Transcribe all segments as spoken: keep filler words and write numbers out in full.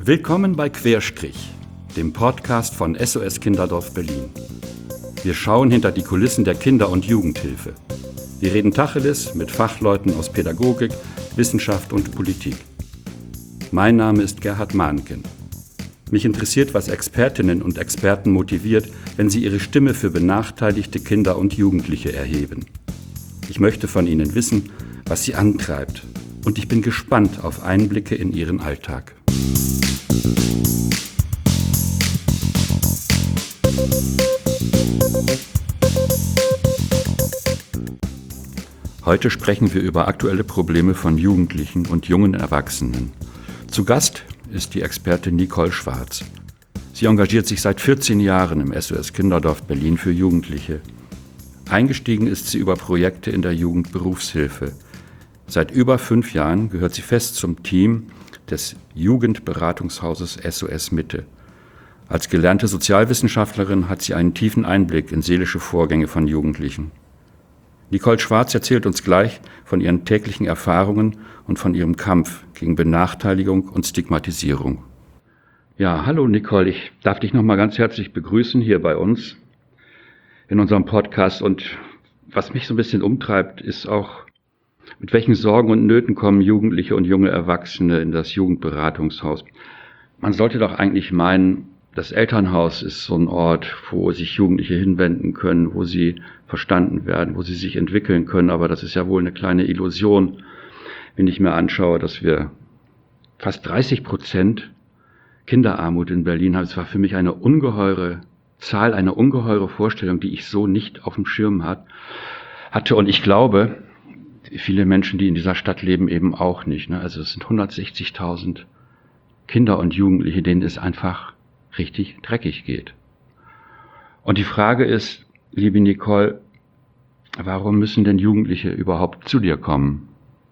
Willkommen bei Querstrich, dem Podcast von S O S Kinderdorf Berlin. Wir schauen hinter die Kulissen der Kinder- und Jugendhilfe. Wir reden Tacheles mit Fachleuten aus Pädagogik, Wissenschaft und Politik. Mein Name ist Gerhard Mahnken. Mich interessiert, was Expertinnen und Experten motiviert, wenn sie ihre Stimme für benachteiligte Kinder und Jugendliche erheben. Ich möchte von ihnen wissen, was sie antreibt. Und ich bin gespannt auf Einblicke in ihren Alltag. Heute sprechen wir über aktuelle Probleme von Jugendlichen und jungen Erwachsenen. Zu Gast ist die Expertin Nicole Schwarz. Sie engagiert sich seit vierzehn Jahren im S O S Kinderdorf Berlin für Jugendliche. Eingestiegen ist sie über Projekte in der Jugendberufshilfe. Seit über fünf Jahren gehört sie fest zum Team des Jugendberatungshauses S O S Mitte. Als gelernte Sozialwissenschaftlerin hat sie einen tiefen Einblick in seelische Vorgänge von Jugendlichen. Nicole Schwarz erzählt uns gleich von ihren täglichen Erfahrungen und von ihrem Kampf gegen Benachteiligung und Stigmatisierung. Ja, hallo Nicole, ich darf dich nochmal ganz herzlich begrüßen hier bei uns in unserem Podcast. Und was mich so ein bisschen umtreibt, ist auch, mit welchen Sorgen und Nöten kommen Jugendliche und junge Erwachsene in das Jugendberatungshaus. Man sollte doch eigentlich meinen, das Elternhaus ist so ein Ort, wo sich Jugendliche hinwenden können, wo sie verstanden werden, wo sie sich entwickeln können. Aber das ist ja wohl eine kleine Illusion, wenn ich mir anschaue, dass wir fast dreißig Prozent Kinderarmut in Berlin haben. Es war für mich eine ungeheure Zahl, eine ungeheure Vorstellung, die ich so nicht auf dem Schirm hat, hatte. Und ich glaube, viele Menschen, die in dieser Stadt leben, eben auch nicht. Ne? Also es sind hundertsechzigtausend Kinder und Jugendliche, denen es einfach richtig dreckig geht. Und die Frage ist, liebe Nicole, warum müssen denn Jugendliche überhaupt zu dir kommen?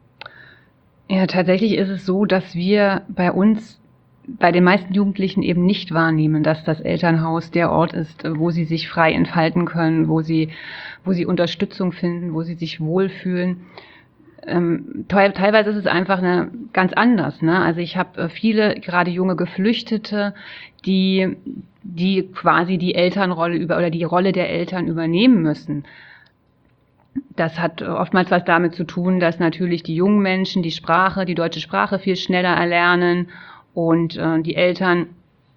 Ja, tatsächlich ist es so, dass wir bei uns, bei den meisten Jugendlichen eben nicht wahrnehmen, dass das Elternhaus der Ort ist, wo sie sich frei entfalten können, wo sie, wo sie Unterstützung finden, wo sie sich wohlfühlen. Ähm, teilweise ist es einfach eine, ganz anders. Ne? Also ich habe viele, gerade junge Geflüchtete, die, die quasi die Elternrolle über oder die Rolle der Eltern übernehmen müssen. Das hat oftmals was damit zu tun, dass natürlich die jungen Menschen die Sprache, die deutsche Sprache viel schneller erlernen und äh, die Eltern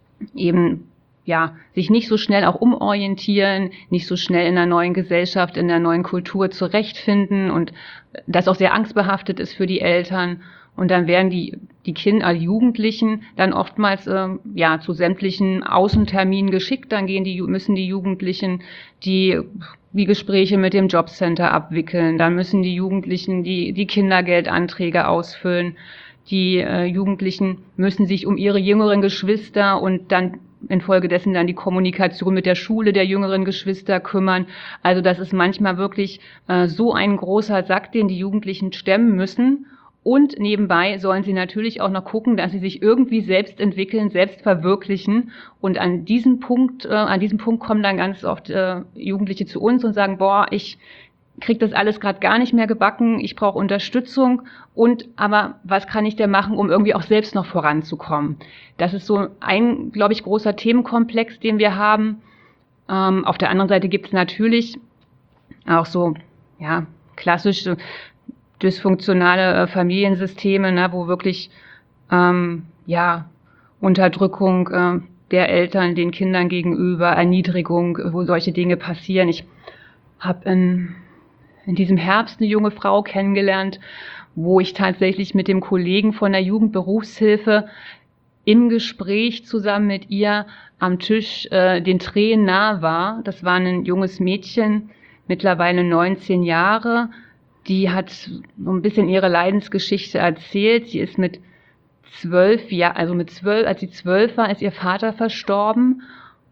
eben ja, sich nicht so schnell auch umorientieren, nicht so schnell in der neuen Gesellschaft, in der neuen Kultur zurechtfinden und das auch sehr angstbehaftet ist für die Eltern. Und dann werden die, die Kinder, also Jugendlichen dann oftmals, äh, ja, zu sämtlichen Außenterminen geschickt. Dann gehen die, müssen die Jugendlichen die, die Gespräche mit dem Jobcenter abwickeln. Dann müssen die Jugendlichen die, die Kindergeldanträge ausfüllen. Die äh, Jugendlichen müssen sich um ihre jüngeren Geschwister und dann infolgedessen dann die Kommunikation mit der Schule der jüngeren Geschwister kümmern. Also das ist manchmal wirklich äh, so ein großer Sack, den die Jugendlichen stemmen müssen. Und nebenbei sollen sie natürlich auch noch gucken, dass sie sich irgendwie selbst entwickeln, selbst verwirklichen. Und an diesem Punkt, äh, an diesem Punkt kommen dann ganz oft äh, Jugendliche zu uns und sagen, boah, ich krieg das alles gerade gar nicht mehr gebacken, ich brauche Unterstützung und aber was kann ich denn machen, um irgendwie auch selbst noch voranzukommen? Das ist so ein, glaube ich, großer Themenkomplex, den wir haben. Ähm, auf der anderen Seite gibt es natürlich auch so ja klassische dysfunktionale äh, Familiensysteme, ne, wo wirklich ähm, ja Unterdrückung äh, der Eltern den Kindern gegenüber, Erniedrigung, wo solche Dinge passieren. Ich habe in in diesem Herbst eine junge Frau kennengelernt, wo ich tatsächlich mit dem Kollegen von der Jugendberufshilfe im Gespräch zusammen mit ihr am Tisch äh, den Tränen nah war. Das war ein junges Mädchen, mittlerweile neunzehn Jahre. Die hat so ein bisschen ihre Leidensgeschichte erzählt. Sie ist mit zwölf, ja, also mit zwölf, als sie zwölf war, ist ihr Vater verstorben.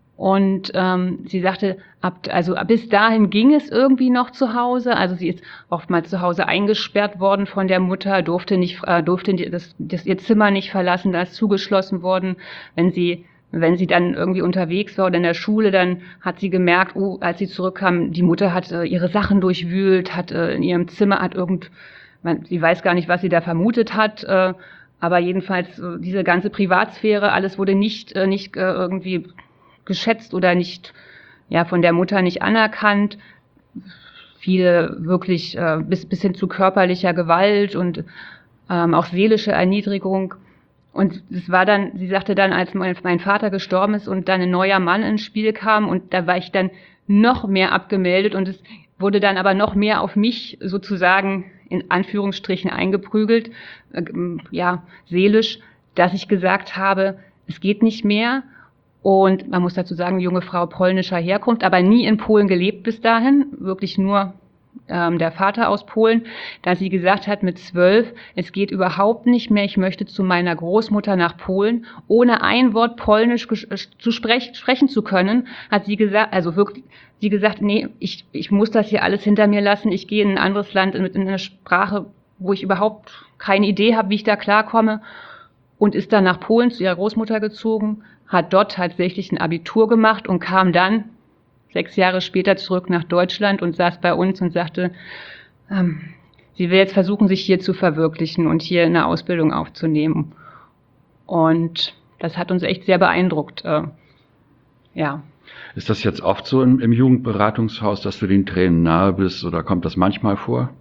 Und ähm, sie sagte, ab, also bis dahin ging es irgendwie noch zu Hause. Also sie ist oftmals zu Hause eingesperrt worden von der Mutter, durfte nicht, äh, durfte das, das ihr Zimmer nicht verlassen, da ist zugeschlossen worden. Wenn sie, wenn sie dann irgendwie unterwegs war oder in der Schule, dann hat sie gemerkt, oh, als sie zurückkam, die Mutter hat äh, ihre Sachen durchwühlt, hat äh, in ihrem Zimmer hat irgend, man, sie weiß gar nicht, was sie da vermutet hat. Äh, Aber jedenfalls äh, diese ganze Privatsphäre, alles wurde nicht, äh, nicht äh, irgendwie geschätzt oder nicht, ja, von der Mutter nicht anerkannt. Viele wirklich äh, bis, bis hin zu körperlicher Gewalt und ähm, auch seelische Erniedrigung. Und es war dann, sie sagte dann, als mein, mein Vater gestorben ist und dann ein neuer Mann ins Spiel kam und da war ich dann noch mehr abgemeldet und es wurde dann aber noch mehr auf mich sozusagen in Anführungsstrichen eingeprügelt, äh, ja, seelisch, dass ich gesagt habe, es geht nicht mehr. Und man muss dazu sagen, junge Frau polnischer Herkunft, aber nie in Polen gelebt bis dahin, wirklich nur ähm, der Vater aus Polen, dass sie gesagt hat mit zwölf, es geht überhaupt nicht mehr, ich möchte zu meiner Großmutter nach Polen, ohne ein Wort Polnisch zu sprech, sprechen zu können, hat sie gesagt, also wirklich, sie gesagt, nee, ich, ich muss das hier alles hinter mir lassen, ich gehe in ein anderes Land mit einer Sprache, wo ich überhaupt keine Idee habe, wie ich da klarkomme, und ist dann nach Polen zu ihrer Großmutter gezogen, hat dort tatsächlich ein Abitur gemacht und kam dann sechs Jahre später zurück nach Deutschland und saß bei uns und sagte, ähm, sie will jetzt versuchen, sich hier zu verwirklichen und hier eine Ausbildung aufzunehmen. Und das hat uns echt sehr beeindruckt. Äh, ja. Ist das jetzt oft so im, im Jugendberatungshaus, dass du den Tränen nahe bist, oder kommt das manchmal vor?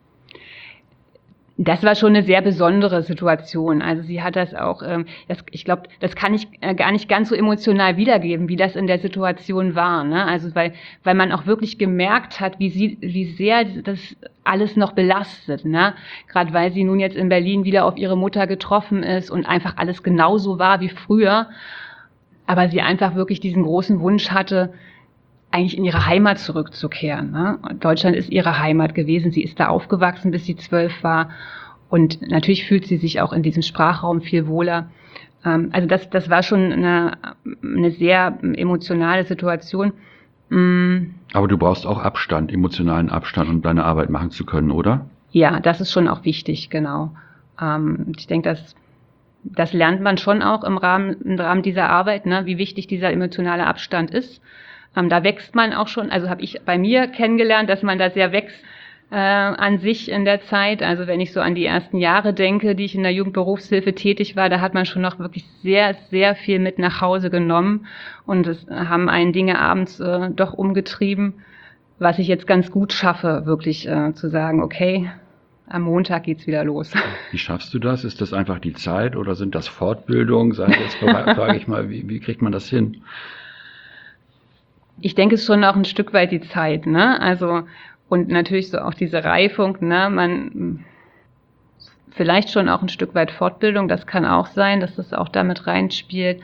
Das war schon eine sehr besondere Situation. Also sie hat das auch, ähm, das, ich glaube, das kann ich äh, gar nicht ganz so emotional wiedergeben, wie das in der Situation war. Ne? Also weil, weil man auch wirklich gemerkt hat, wie sie, wie sehr das alles noch belastet. Ne? Gerade weil sie nun jetzt in Berlin wieder auf ihre Mutter getroffen ist und einfach alles genauso war wie früher. Aber sie einfach wirklich diesen großen Wunsch hatte, eigentlich in ihre Heimat zurückzukehren. Ne? Deutschland ist ihre Heimat gewesen. Sie ist da aufgewachsen, bis sie zwölf war. Und natürlich fühlt sie sich auch in diesem Sprachraum viel wohler. Ähm, also das, das war schon eine, eine sehr emotionale Situation. Mm. Aber du brauchst auch Abstand, emotionalen Abstand, um deine Arbeit machen zu können, oder? Ja, das ist schon auch wichtig, genau. Ähm, ich denke, das, das lernt man schon auch im Rahmen, im Rahmen dieser Arbeit, ne? Wie wichtig dieser emotionale Abstand ist. Ähm, da wächst man auch schon, also habe ich bei mir kennengelernt, dass man da sehr wächst äh, an sich in der Zeit. Also wenn ich so an die ersten Jahre denke, die ich in der Jugendberufshilfe tätig war, da hat man schon noch wirklich sehr, sehr viel mit nach Hause genommen und es haben einen Dinge abends äh, doch umgetrieben, was ich jetzt ganz gut schaffe, wirklich äh, zu sagen, okay, am Montag geht's wieder los. Wie schaffst du das? Ist das einfach die Zeit oder sind das Fortbildungen? Sag jetzt, frage ich mal, wie, wie kriegt man das hin? Ich denke, es ist schon auch ein Stück weit die Zeit, ne? Also, und natürlich so auch diese Reifung, ne? Man, vielleicht schon auch ein Stück weit Fortbildung, das kann auch sein, dass das auch damit reinspielt.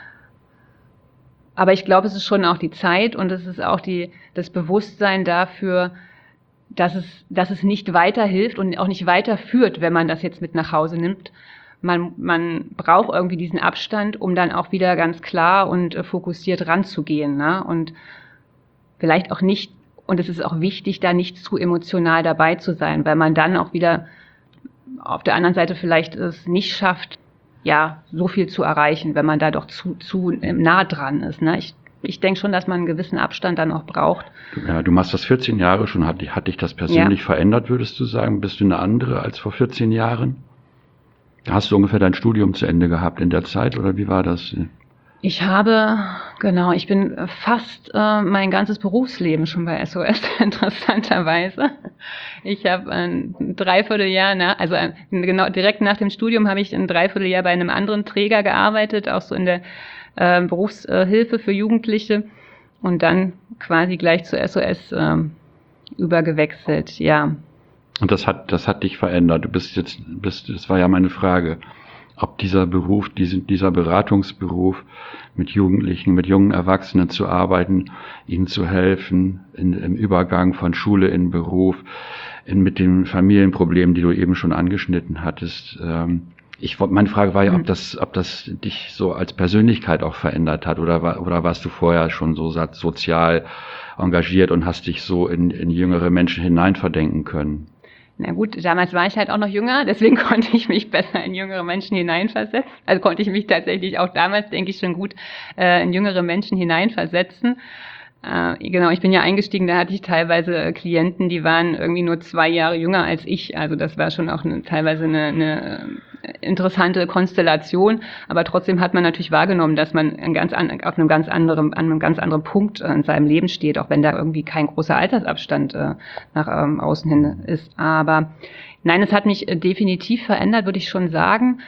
Aber ich glaube, es ist schon auch die Zeit und es ist auch die, das Bewusstsein dafür, dass es, dass es nicht weiterhilft und auch nicht weiterführt, wenn man das jetzt mit nach Hause nimmt. Man, man braucht irgendwie diesen Abstand, um dann auch wieder ganz klar und äh, fokussiert ranzugehen, ne? Und vielleicht auch nicht, und es ist auch wichtig, da nicht zu emotional dabei zu sein, weil man dann auch wieder auf der anderen Seite vielleicht es nicht schafft, ja, so viel zu erreichen, wenn man da doch zu, zu nah dran ist, ne? Ich, ich denke schon, dass man einen gewissen Abstand dann auch braucht. Ja, du machst das vierzehn Jahre schon. Hat, hat dich das persönlich ja. verändert, würdest du sagen? Bist du eine andere als vor vierzehn Jahren? Hast du ungefähr dein Studium zu Ende gehabt in der Zeit oder wie war das? Ich habe, genau, ich bin fast äh, mein ganzes Berufsleben schon bei S O S, interessanterweise. Ich habe ein Dreivierteljahr, nach, also ein, genau direkt nach dem Studium habe ich ein Dreivierteljahr bei einem anderen Träger gearbeitet, auch so in der äh, Berufshilfe für Jugendliche und dann quasi gleich zu S O S äh, übergewechselt, ja. Und das hat, das hat dich verändert. Du bist jetzt, bist, das war ja meine Frage, ob dieser Beruf, diese, dieser Beratungsberuf mit Jugendlichen, mit jungen Erwachsenen zu arbeiten, ihnen zu helfen, in, im Übergang von Schule in Beruf, in, mit den Familienproblemen, die du eben schon angeschnitten hattest. Ähm, ich, meine Frage war ja, ob das, ob das dich so als Persönlichkeit auch verändert hat oder, oder warst du vorher schon so sozial engagiert und hast dich so in, in jüngere Menschen hineinverdenken können? Na gut, damals war ich halt auch noch jünger, deswegen konnte ich mich besser in jüngere Menschen hineinversetzen. Also konnte ich mich tatsächlich auch damals, denke ich, schon gut äh, in jüngere Menschen hineinversetzen. Äh, genau, ich bin ja eingestiegen, da hatte ich teilweise Klienten, die waren irgendwie nur zwei Jahre jünger als ich. Also das war schon auch eine, teilweise eine, eine interessante Konstellation, aber trotzdem hat man natürlich wahrgenommen, dass man ein ganz an, auf einem ganz anderen, an einem ganz anderen Punkt in seinem Leben steht, auch wenn da irgendwie kein großer Altersabstand äh, nach ähm, außen hin ist. Aber nein, es hat mich äh, definitiv verändert, würde ich schon sagen,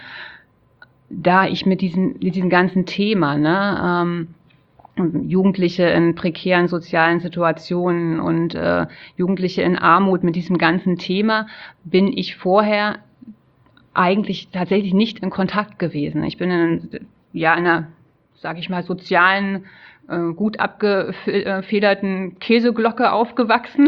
da ich mit diesem, mit diesem ganzen Thema, ne, ähm, Jugendliche in prekären sozialen Situationen und äh, Jugendliche in Armut, mit diesem ganzen Thema bin ich vorher eigentlich tatsächlich nicht in Kontakt gewesen. Ich bin in, ja, in einer, sage ich mal, sozialen, äh, gut abgefederten Käseglocke aufgewachsen.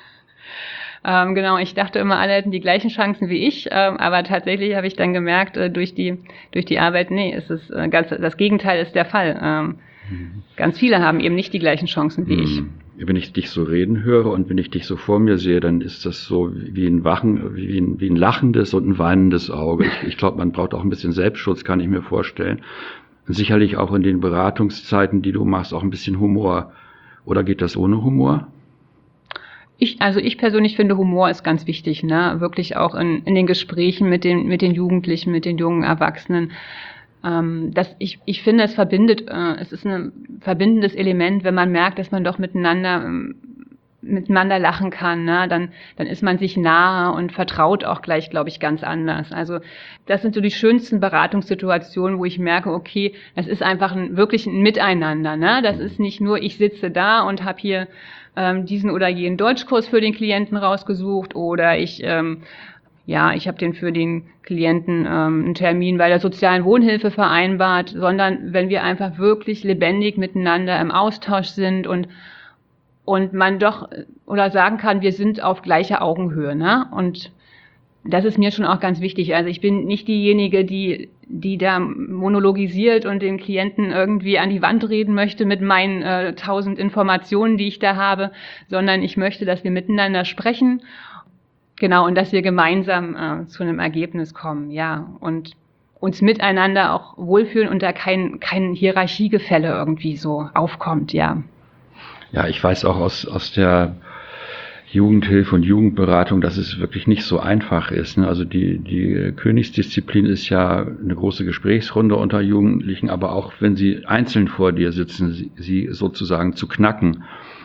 ähm, genau, ich dachte immer, alle hätten die gleichen Chancen wie ich, ähm, aber tatsächlich habe ich dann gemerkt, äh, durch die durch die Arbeit, nee, es ist äh, ganz, das Gegenteil ist der Fall. Ähm, Ganz viele haben eben nicht die gleichen Chancen wie ich. Wenn ich dich so reden höre und wenn ich dich so vor mir sehe, dann ist das so wie ein Wachen, wie ein, wie ein lachendes und ein weinendes Auge. Ich, ich glaube, man braucht auch ein bisschen Selbstschutz, kann ich mir vorstellen. Sicherlich auch in den Beratungszeiten, die du machst, auch ein bisschen Humor. Oder geht das ohne Humor? Ich, also ich persönlich finde, Humor ist ganz wichtig, ne? Wirklich auch in, in den Gesprächen mit den, mit den Jugendlichen, mit den jungen Erwachsenen. Ähm, das, ich, ich finde, es verbindet, äh, es ist ein verbindendes Element, wenn man merkt, dass man doch miteinander, ähm, miteinander lachen kann, ne? dann, dann ist man sich nahe und vertraut auch gleich, glaube ich, ganz anders. Also das sind so die schönsten Beratungssituationen, wo ich merke, okay, das ist einfach ein, wirklich ein Miteinander, ne? Das ist nicht nur, ich sitze da und habe hier ähm, diesen oder jenen Deutschkurs für den Klienten rausgesucht oder ich ähm, Ja, ich habe den für den Klienten ähm, einen Termin bei der sozialen Wohnhilfe vereinbart, sondern wenn wir einfach wirklich lebendig miteinander im Austausch sind und und man doch oder sagen kann, wir sind auf gleicher Augenhöhe, ne? Und das ist mir schon auch ganz wichtig. Also ich bin nicht diejenige, die die da monologisiert und den Klienten irgendwie an die Wand reden möchte mit meinen äh, tausend Informationen, die ich da habe, sondern ich möchte, dass wir miteinander sprechen. Genau, und dass wir gemeinsam äh, zu einem Ergebnis kommen, ja, und uns miteinander auch wohlfühlen und da kein, kein Hierarchiegefälle irgendwie so aufkommt, ja. Ja, ich weiß auch aus, aus der Jugendhilfe und Jugendberatung, dass es wirklich nicht so einfach ist, ne? Also die, die Königsdisziplin ist ja eine große Gesprächsrunde unter Jugendlichen, aber auch wenn sie einzeln vor dir sitzen, sie, sie sozusagen zu knacken.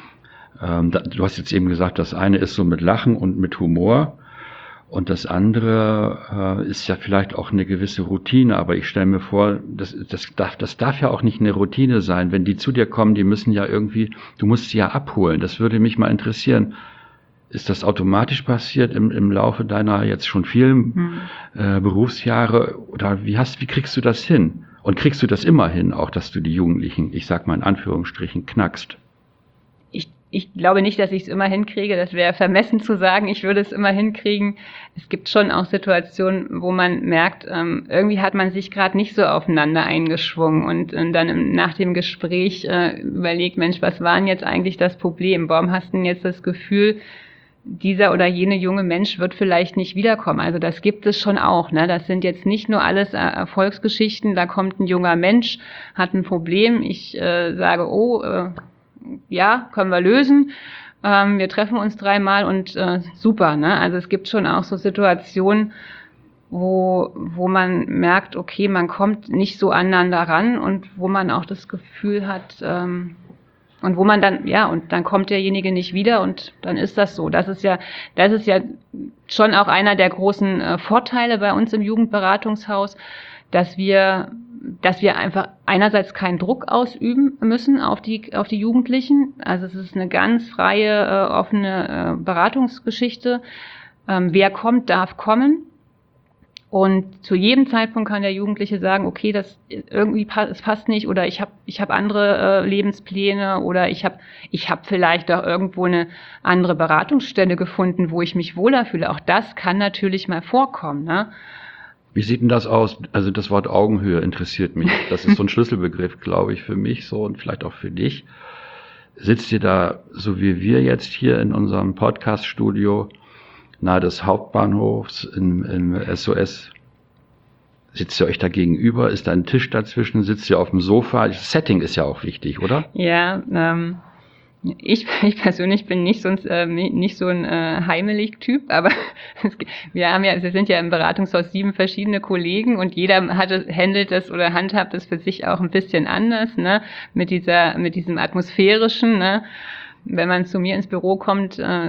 Du hast jetzt eben gesagt, das eine ist so mit Lachen und mit Humor und das andere äh, ist ja vielleicht auch eine gewisse Routine, aber ich stelle mir vor, das, das, darf, das darf ja auch nicht eine Routine sein. Wenn die zu dir kommen, die müssen ja irgendwie, du musst sie ja abholen. Das würde mich mal interessieren. Ist das automatisch passiert im, im Laufe deiner jetzt schon vielen hm. äh, Berufsjahre oder wie hast, wie kriegst du das hin? Und kriegst du das immer hin, auch dass du die Jugendlichen, ich sag mal in Anführungsstrichen, knackst? Ich glaube nicht, dass ich es immer hinkriege. Das wäre vermessen zu sagen, ich würde es immer hinkriegen. Es gibt schon auch Situationen, wo man merkt, ähm, irgendwie hat man sich gerade nicht so aufeinander eingeschwungen und, und dann im, nach dem Gespräch äh, überlegt, Mensch, was war denn jetzt eigentlich das Problem? Warum hast du denn jetzt das Gefühl, dieser oder jene junge Mensch wird vielleicht nicht wiederkommen? Also das gibt es schon auch, ne? Das sind jetzt nicht nur alles Erfolgsgeschichten. Da kommt ein junger Mensch, hat ein Problem. Ich äh, sage, oh, äh, ja, können wir lösen. Ähm, wir treffen uns dreimal und äh, super, ne? Also es gibt schon auch so Situationen, wo wo man merkt, okay, man kommt nicht so aneinander ran und wo man auch das Gefühl hat ähm, und wo man dann ja und dann kommt derjenige nicht wieder und dann ist das so. Das ist ja das ist ja schon auch einer der großen äh, Vorteile bei uns im Jugendberatungshaus, dass wir dass wir einfach einerseits keinen Druck ausüben müssen auf die auf die Jugendlichen. Also es ist eine ganz freie, äh, offene äh, Beratungsgeschichte. Ähm, wer kommt, darf kommen. Und zu jedem Zeitpunkt kann der Jugendliche sagen, okay, das irgendwie passt, es passt nicht oder ich habe ich habe andere äh, Lebenspläne oder ich habe ich habe vielleicht auch irgendwo eine andere Beratungsstelle gefunden, wo ich mich wohler fühle. Auch das kann natürlich mal vorkommen, ne? Wie sieht denn das aus? Also das Wort Augenhöhe interessiert mich. Das ist so ein Schlüsselbegriff, glaube ich, für mich so und vielleicht auch für dich. Sitzt ihr da, so wie wir jetzt hier in unserem Podcast-Studio nahe des Hauptbahnhofs im, im S O S, sitzt ihr euch da gegenüber? Ist da ein Tisch dazwischen? Sitzt ihr auf dem Sofa? Das Setting ist ja auch wichtig, oder? Ja, ähm, Ich, ich persönlich bin nicht so ein, äh, nicht so ein äh, Heimelig-Typ, aber wir haben ja, wir sind ja im Beratungshaus sieben verschiedene Kollegen und jeder hat, handelt das oder handhabt das für sich auch ein bisschen anders, ne, mit dieser, mit diesem atmosphärischen, ne. Wenn man zu mir ins Büro kommt, äh,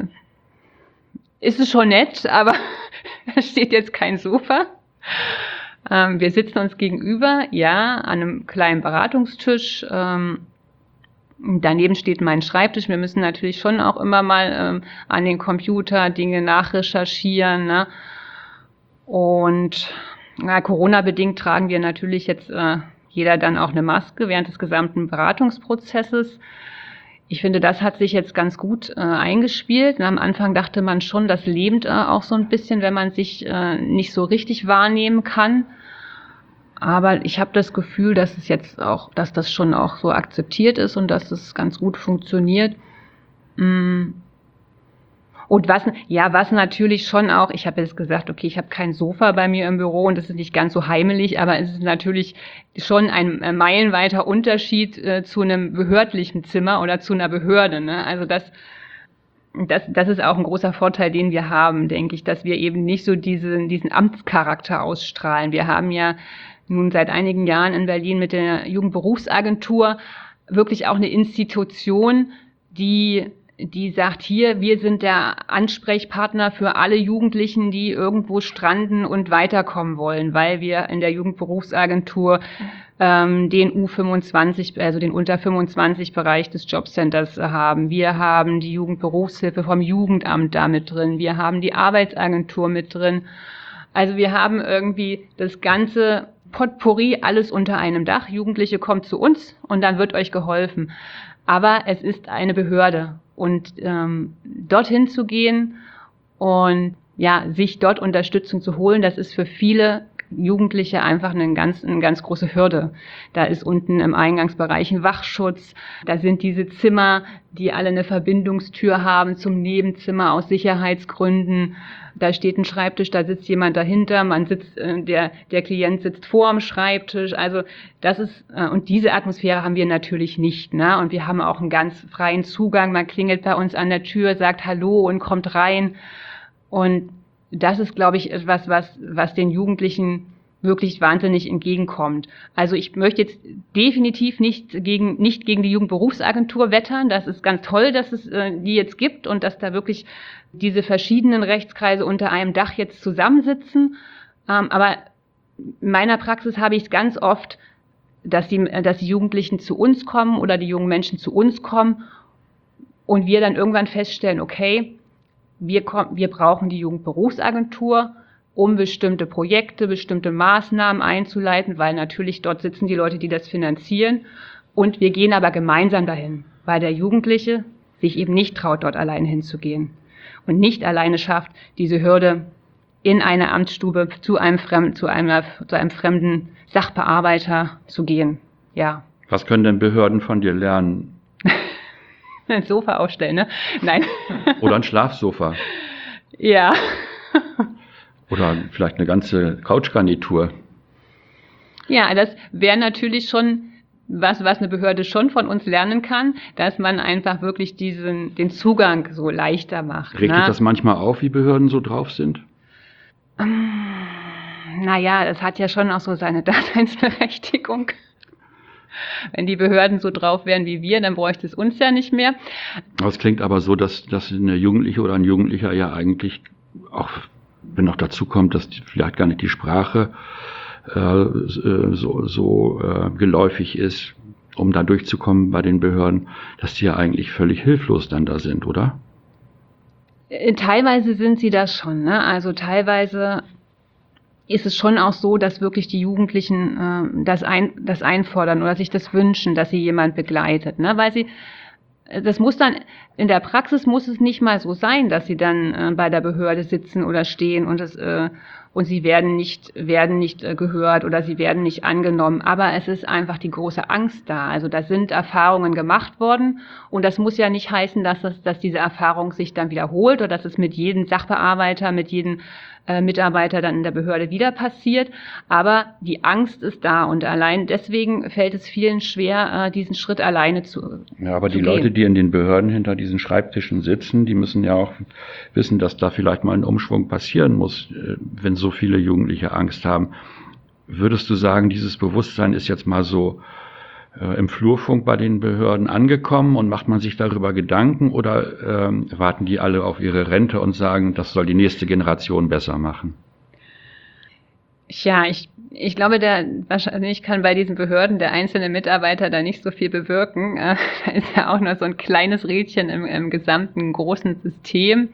ist es schon nett, aber da steht jetzt kein Sofa. Ähm, wir sitzen uns gegenüber, ja, an einem kleinen Beratungstisch. Ähm, daneben steht mein Schreibtisch. Wir müssen natürlich schon auch immer mal ähm, an den Computer Dinge nachrecherchieren, ne? Und ja, Corona-bedingt tragen wir natürlich jetzt äh, jeder dann auch eine Maske während des gesamten Beratungsprozesses. Ich finde, das hat sich jetzt ganz gut äh, eingespielt. Und am Anfang dachte man schon, das lähmt äh, auch so ein bisschen, wenn man sich äh, nicht so richtig wahrnehmen kann. Aber ich habe das Gefühl, dass es jetzt auch, dass das schon auch so akzeptiert ist und dass es ganz gut funktioniert. Mm. Und was, ja, was natürlich schon auch, ich habe jetzt gesagt, okay, ich habe kein Sofa bei mir im Büro und das ist nicht ganz so heimelig, aber es ist natürlich schon ein äh, meilenweiter Unterschied äh, zu einem behördlichen Zimmer oder zu einer Behörde, ne? Also das, das, das ist auch ein großer Vorteil, den wir haben, denke ich, dass wir eben nicht so diesen, diesen Amtscharakter ausstrahlen. Wir haben ja nun seit einigen Jahren in Berlin mit der Jugendberufsagentur wirklich auch eine Institution, die die sagt, hier, wir sind der Ansprechpartner für alle Jugendlichen, die irgendwo stranden und weiterkommen wollen, weil wir in der Jugendberufsagentur ähm, den U fünfundzwanzig, also den unter fünfundzwanzig Bereich des Jobcenters haben. Wir haben die Jugendberufshilfe vom Jugendamt da mit drin. Wir haben die Arbeitsagentur mit drin. Also wir haben irgendwie das ganze Potpourri, alles unter einem Dach. Jugendliche kommt zu uns und dann wird euch geholfen. Aber es ist eine Behörde. Und ähm, dorthin zu gehen und ja, sich dort Unterstützung zu holen, das ist für viele Jugendliche einfach eine ganz, eine ganz große Hürde. Da ist unten im Eingangsbereich ein Wachschutz, da sind diese Zimmer, die alle eine Verbindungstür haben zum Nebenzimmer aus Sicherheitsgründen. Da steht ein Schreibtisch, da sitzt jemand dahinter, man sitzt, äh, der, der Klient sitzt vor dem Schreibtisch. Also das ist, äh, und diese Atmosphäre haben wir natürlich nicht, ne? Und wir haben auch einen ganz freien Zugang. Man klingelt bei uns an der Tür, sagt Hallo und kommt rein. Und das ist, glaube ich, etwas, was, was den Jugendlichen wirklich wahnsinnig entgegenkommt. Also ich möchte jetzt definitiv nicht gegen, nicht gegen die Jugendberufsagentur wettern. Das ist ganz toll, dass es äh, die jetzt gibt und dass da wirklich diese verschiedenen Rechtskreise unter einem Dach jetzt zusammensitzen. Ähm, aber in meiner Praxis habe ich es ganz oft, dass die, dass die Jugendlichen zu uns kommen oder die jungen Menschen zu uns kommen und wir dann irgendwann feststellen, okay, wir, kommen, wir brauchen die Jugendberufsagentur, um bestimmte Projekte, bestimmte Maßnahmen einzuleiten, weil natürlich dort sitzen die Leute, die das finanzieren. Und wir gehen aber gemeinsam dahin, weil der Jugendliche sich eben nicht traut, dort allein hinzugehen und nicht alleine schafft, diese Hürde in eine Amtsstube zu einem, Fremd, zu einem, zu einem fremden Sachbearbeiter zu gehen. Ja. Was können denn Behörden von dir lernen? Ein Sofa aufstellen, ne? Nein. Oder ein Schlafsofa. Ja. Oder vielleicht eine ganze Couchgarnitur. Ja, das wäre natürlich schon was, was eine Behörde schon von uns lernen kann, dass man einfach wirklich diesen, den Zugang so leichter macht. Regt ne? dich das manchmal auf, wie Behörden so drauf sind? Naja, es hat ja schon auch so seine Daseinsberechtigung. Wenn die Behörden so drauf wären wie wir, dann bräuchte es uns ja nicht mehr. Es klingt aber so, dass, dass eine Jugendliche oder ein Jugendlicher ja eigentlich auch, wenn noch dazu kommt, dass die, vielleicht gar nicht die Sprache äh, so, so äh, geläufig ist, um da durchzukommen bei den Behörden, dass die ja eigentlich völlig hilflos dann da sind, oder? Teilweise sind sie das schon, ne? Also teilweise ist es schon auch so, dass wirklich die Jugendlichen äh, das, ein, das einfordern oder sich das wünschen, dass sie jemand begleitet, ne? Weil sie, das muss dann, in der Praxis muss es nicht mal so sein, dass sie dann äh, bei der Behörde sitzen oder stehen und das, äh, und sie werden nicht, werden nicht äh, gehört oder sie werden nicht angenommen. Aber es ist einfach die große Angst da. Also da sind Erfahrungen gemacht worden und das muss ja nicht heißen, dass, das, dass diese Erfahrung sich dann wiederholt oder dass es mit jedem Sachbearbeiter, mit jedem äh, Mitarbeiter dann in der Behörde wieder passiert. Aber die Angst ist da und allein deswegen fällt es vielen schwer, äh, diesen Schritt alleine zu Ja, aber zu die gehen. Leute, die in den Behörden hinter diesen Schreibtischen sitzen, die müssen ja auch wissen, dass da vielleicht mal ein Umschwung passieren muss, wenn so viele Jugendliche Angst haben. Würdest du sagen, dieses Bewusstsein ist jetzt mal so äh, im Flurfunk bei den Behörden angekommen und macht man sich darüber Gedanken oder ähm, warten die alle auf ihre Rente und sagen, das soll die nächste Generation besser machen? Ja, ich, ich glaube, der, wahrscheinlich kann bei diesen Behörden der einzelne Mitarbeiter da nicht so viel bewirken. Äh, da ist ja auch nur so ein kleines Rädchen im, im gesamten großen System.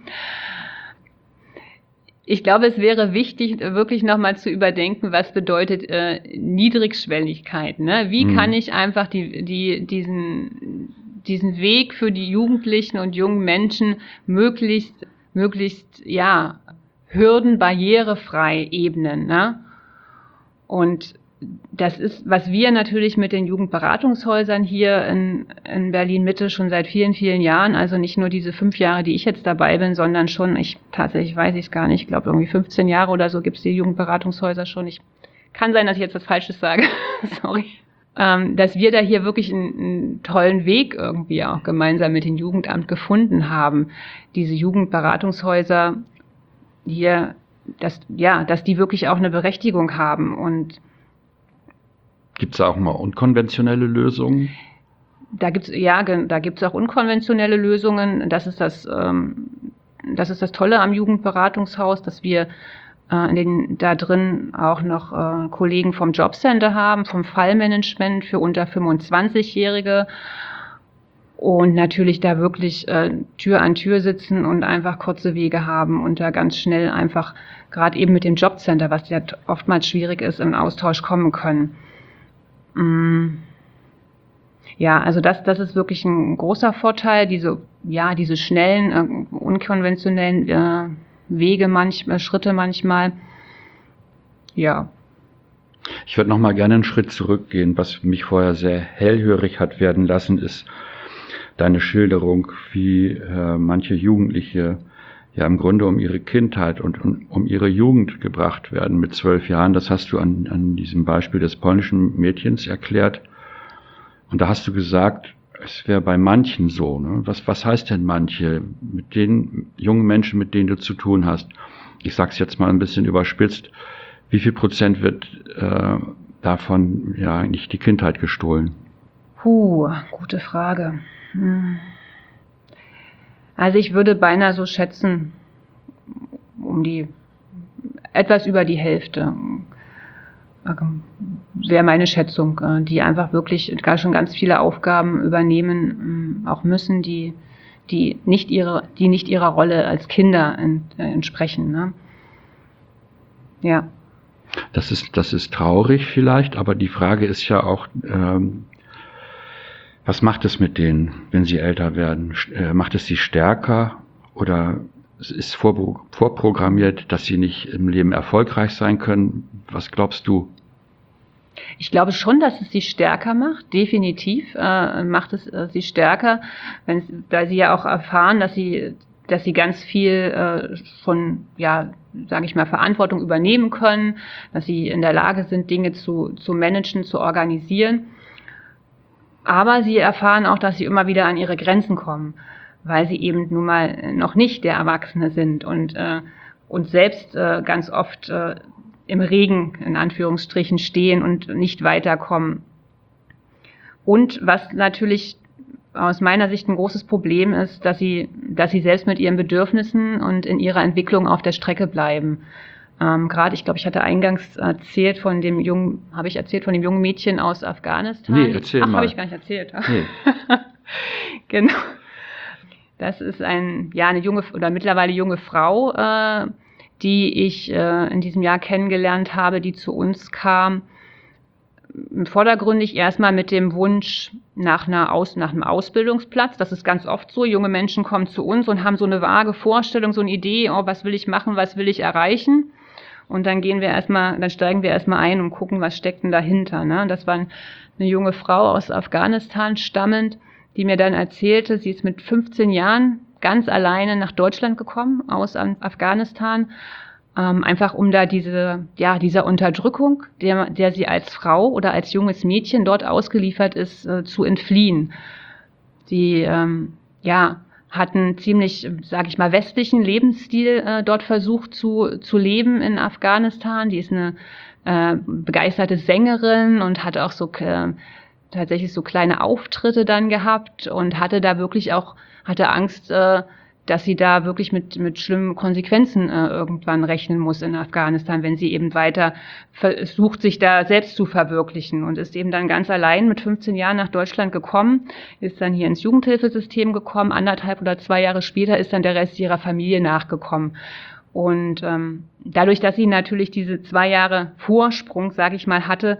Ich glaube, es wäre wichtig, wirklich nochmal zu überdenken, was bedeutet äh, Niedrigschwelligkeit, ne? Wie mhm. kann ich einfach die, die, diesen, diesen Weg für die Jugendlichen und jungen Menschen möglichst, möglichst, ja, Hürden barrierefrei ebnen, ne? Und das ist, was wir natürlich mit den Jugendberatungshäusern hier in, in Berlin-Mitte schon seit vielen, vielen Jahren, also nicht nur diese fünf Jahre, die ich jetzt dabei bin, sondern schon, ich tatsächlich weiß ich es gar nicht, ich glaube irgendwie fünfzehn Jahre oder so gibt es die Jugendberatungshäuser schon. Ich kann sein, dass ich jetzt was Falsches sage, sorry. Ähm, dass wir da hier wirklich einen, einen tollen Weg irgendwie auch gemeinsam mit dem Jugendamt gefunden haben. Diese Jugendberatungshäuser hier, dass, ja, dass die wirklich auch eine Berechtigung haben und Gibt es da auch mal unkonventionelle Lösungen? Da gibt's ja, da gibt's auch unkonventionelle Lösungen. Das ist das, ähm, das ist das Tolle am Jugendberatungshaus, dass wir äh, in den, da drin auch noch äh, Kollegen vom Jobcenter haben, vom Fallmanagement für unter fünfundzwanzigjährige und natürlich da wirklich äh, Tür an Tür sitzen und einfach kurze Wege haben und da ganz schnell einfach gerade eben mit dem Jobcenter, was ja oftmals schwierig ist, im Austausch kommen können. Ja, also das, das ist wirklich ein großer Vorteil, diese, ja, diese schnellen, äh, unkonventionellen äh, Wege manchmal, Schritte manchmal. Ja. Ich würde noch mal gerne einen Schritt zurückgehen. Was mich vorher sehr hellhörig hat werden lassen, ist deine Schilderung, wie äh, manche Jugendliche ja im Grunde um ihre Kindheit und um, um ihre Jugend gebracht werden mit zwölf Jahren. Das hast du an, an diesem Beispiel des polnischen Mädchens erklärt. Und da hast du gesagt, es wäre bei manchen so. Ne? Was, was heißt denn manche? Mit den jungen Menschen, mit denen du zu tun hast. Ich sag's jetzt mal ein bisschen überspitzt. Wie viel Prozent wird äh, davon ja eigentlich die Kindheit gestohlen? Puh, gute Frage. Hm. Also ich würde beinahe so schätzen, um die, etwas über die Hälfte wäre meine Schätzung, die einfach wirklich gar schon ganz viele Aufgaben übernehmen, auch müssen, die, die nicht ihre, die nicht ihrer Rolle als Kinder entsprechen, ne? Ja. Das ist, das ist traurig vielleicht, aber die Frage ist ja auch, ähm, was macht es mit denen, wenn sie älter werden? Macht es sie stärker oder ist vorpro- vorprogrammiert, dass sie nicht im Leben erfolgreich sein können? Was glaubst du? Ich glaube schon, dass es sie stärker macht. Definitiv äh, macht es äh, sie stärker, wenn, weil sie ja auch erfahren, dass sie, dass sie ganz viel äh, von, ja, sage ich mal, Verantwortung übernehmen können, dass sie in der Lage sind, Dinge zu, zu managen, zu organisieren. Aber sie erfahren auch, dass sie immer wieder an ihre Grenzen kommen, weil sie eben nun mal noch nicht der Erwachsene sind und, äh, und selbst äh, ganz oft äh, im Regen, in Anführungsstrichen, stehen und nicht weiterkommen. Und was natürlich aus meiner Sicht ein großes Problem ist, dass sie, dass sie selbst mit ihren Bedürfnissen und in ihrer Entwicklung auf der Strecke bleiben. Ähm, Gerade, ich glaube, ich hatte eingangs erzählt von dem jungen, habe ich erzählt von dem jungen Mädchen aus Afghanistan? Nee, erzähl Ach, mal. habe ich gar nicht erzählt. Nee. Genau. Das ist ein, ja, eine junge oder mittlerweile junge Frau, äh, die ich äh, in diesem Jahr kennengelernt habe, die zu uns kam. Vordergründig erstmal mit dem Wunsch nach einer Aus, nach einem Ausbildungsplatz. Das ist ganz oft so. Junge Menschen kommen zu uns und haben so eine vage Vorstellung, so eine Idee, oh, was will ich machen, was will ich erreichen? und dann gehen wir erstmal, dann steigen wir erstmal ein und gucken, was steckt denn dahinter, ne? Das war eine junge Frau aus Afghanistan stammend, die mir dann erzählte, sie ist mit fünfzehn Jahren ganz alleine nach Deutschland gekommen, aus Afghanistan, ähm, einfach um da diese, ja, dieser Unterdrückung, der, der sie als Frau oder als junges Mädchen dort ausgeliefert ist, äh, zu entfliehen. Sie, ähm, ja, hatten ziemlich, sage ich mal, westlichen Lebensstil äh, dort versucht zu, zu leben in Afghanistan. Die ist eine äh, begeisterte Sängerin und hat auch so äh, tatsächlich so kleine Auftritte dann gehabt und hatte da wirklich auch, hatte Angst, äh, dass sie da wirklich mit mit schlimmen Konsequenzen äh, irgendwann rechnen muss in Afghanistan, wenn sie eben weiter versucht, sich da selbst zu verwirklichen, und ist eben dann ganz allein mit fünfzehn Jahren nach Deutschland gekommen, ist dann hier ins Jugendhilfesystem gekommen, anderthalb oder zwei Jahre später ist dann der Rest ihrer Familie nachgekommen. Und ähm, dadurch, dass sie natürlich diese zwei Jahre Vorsprung, sage ich mal, hatte,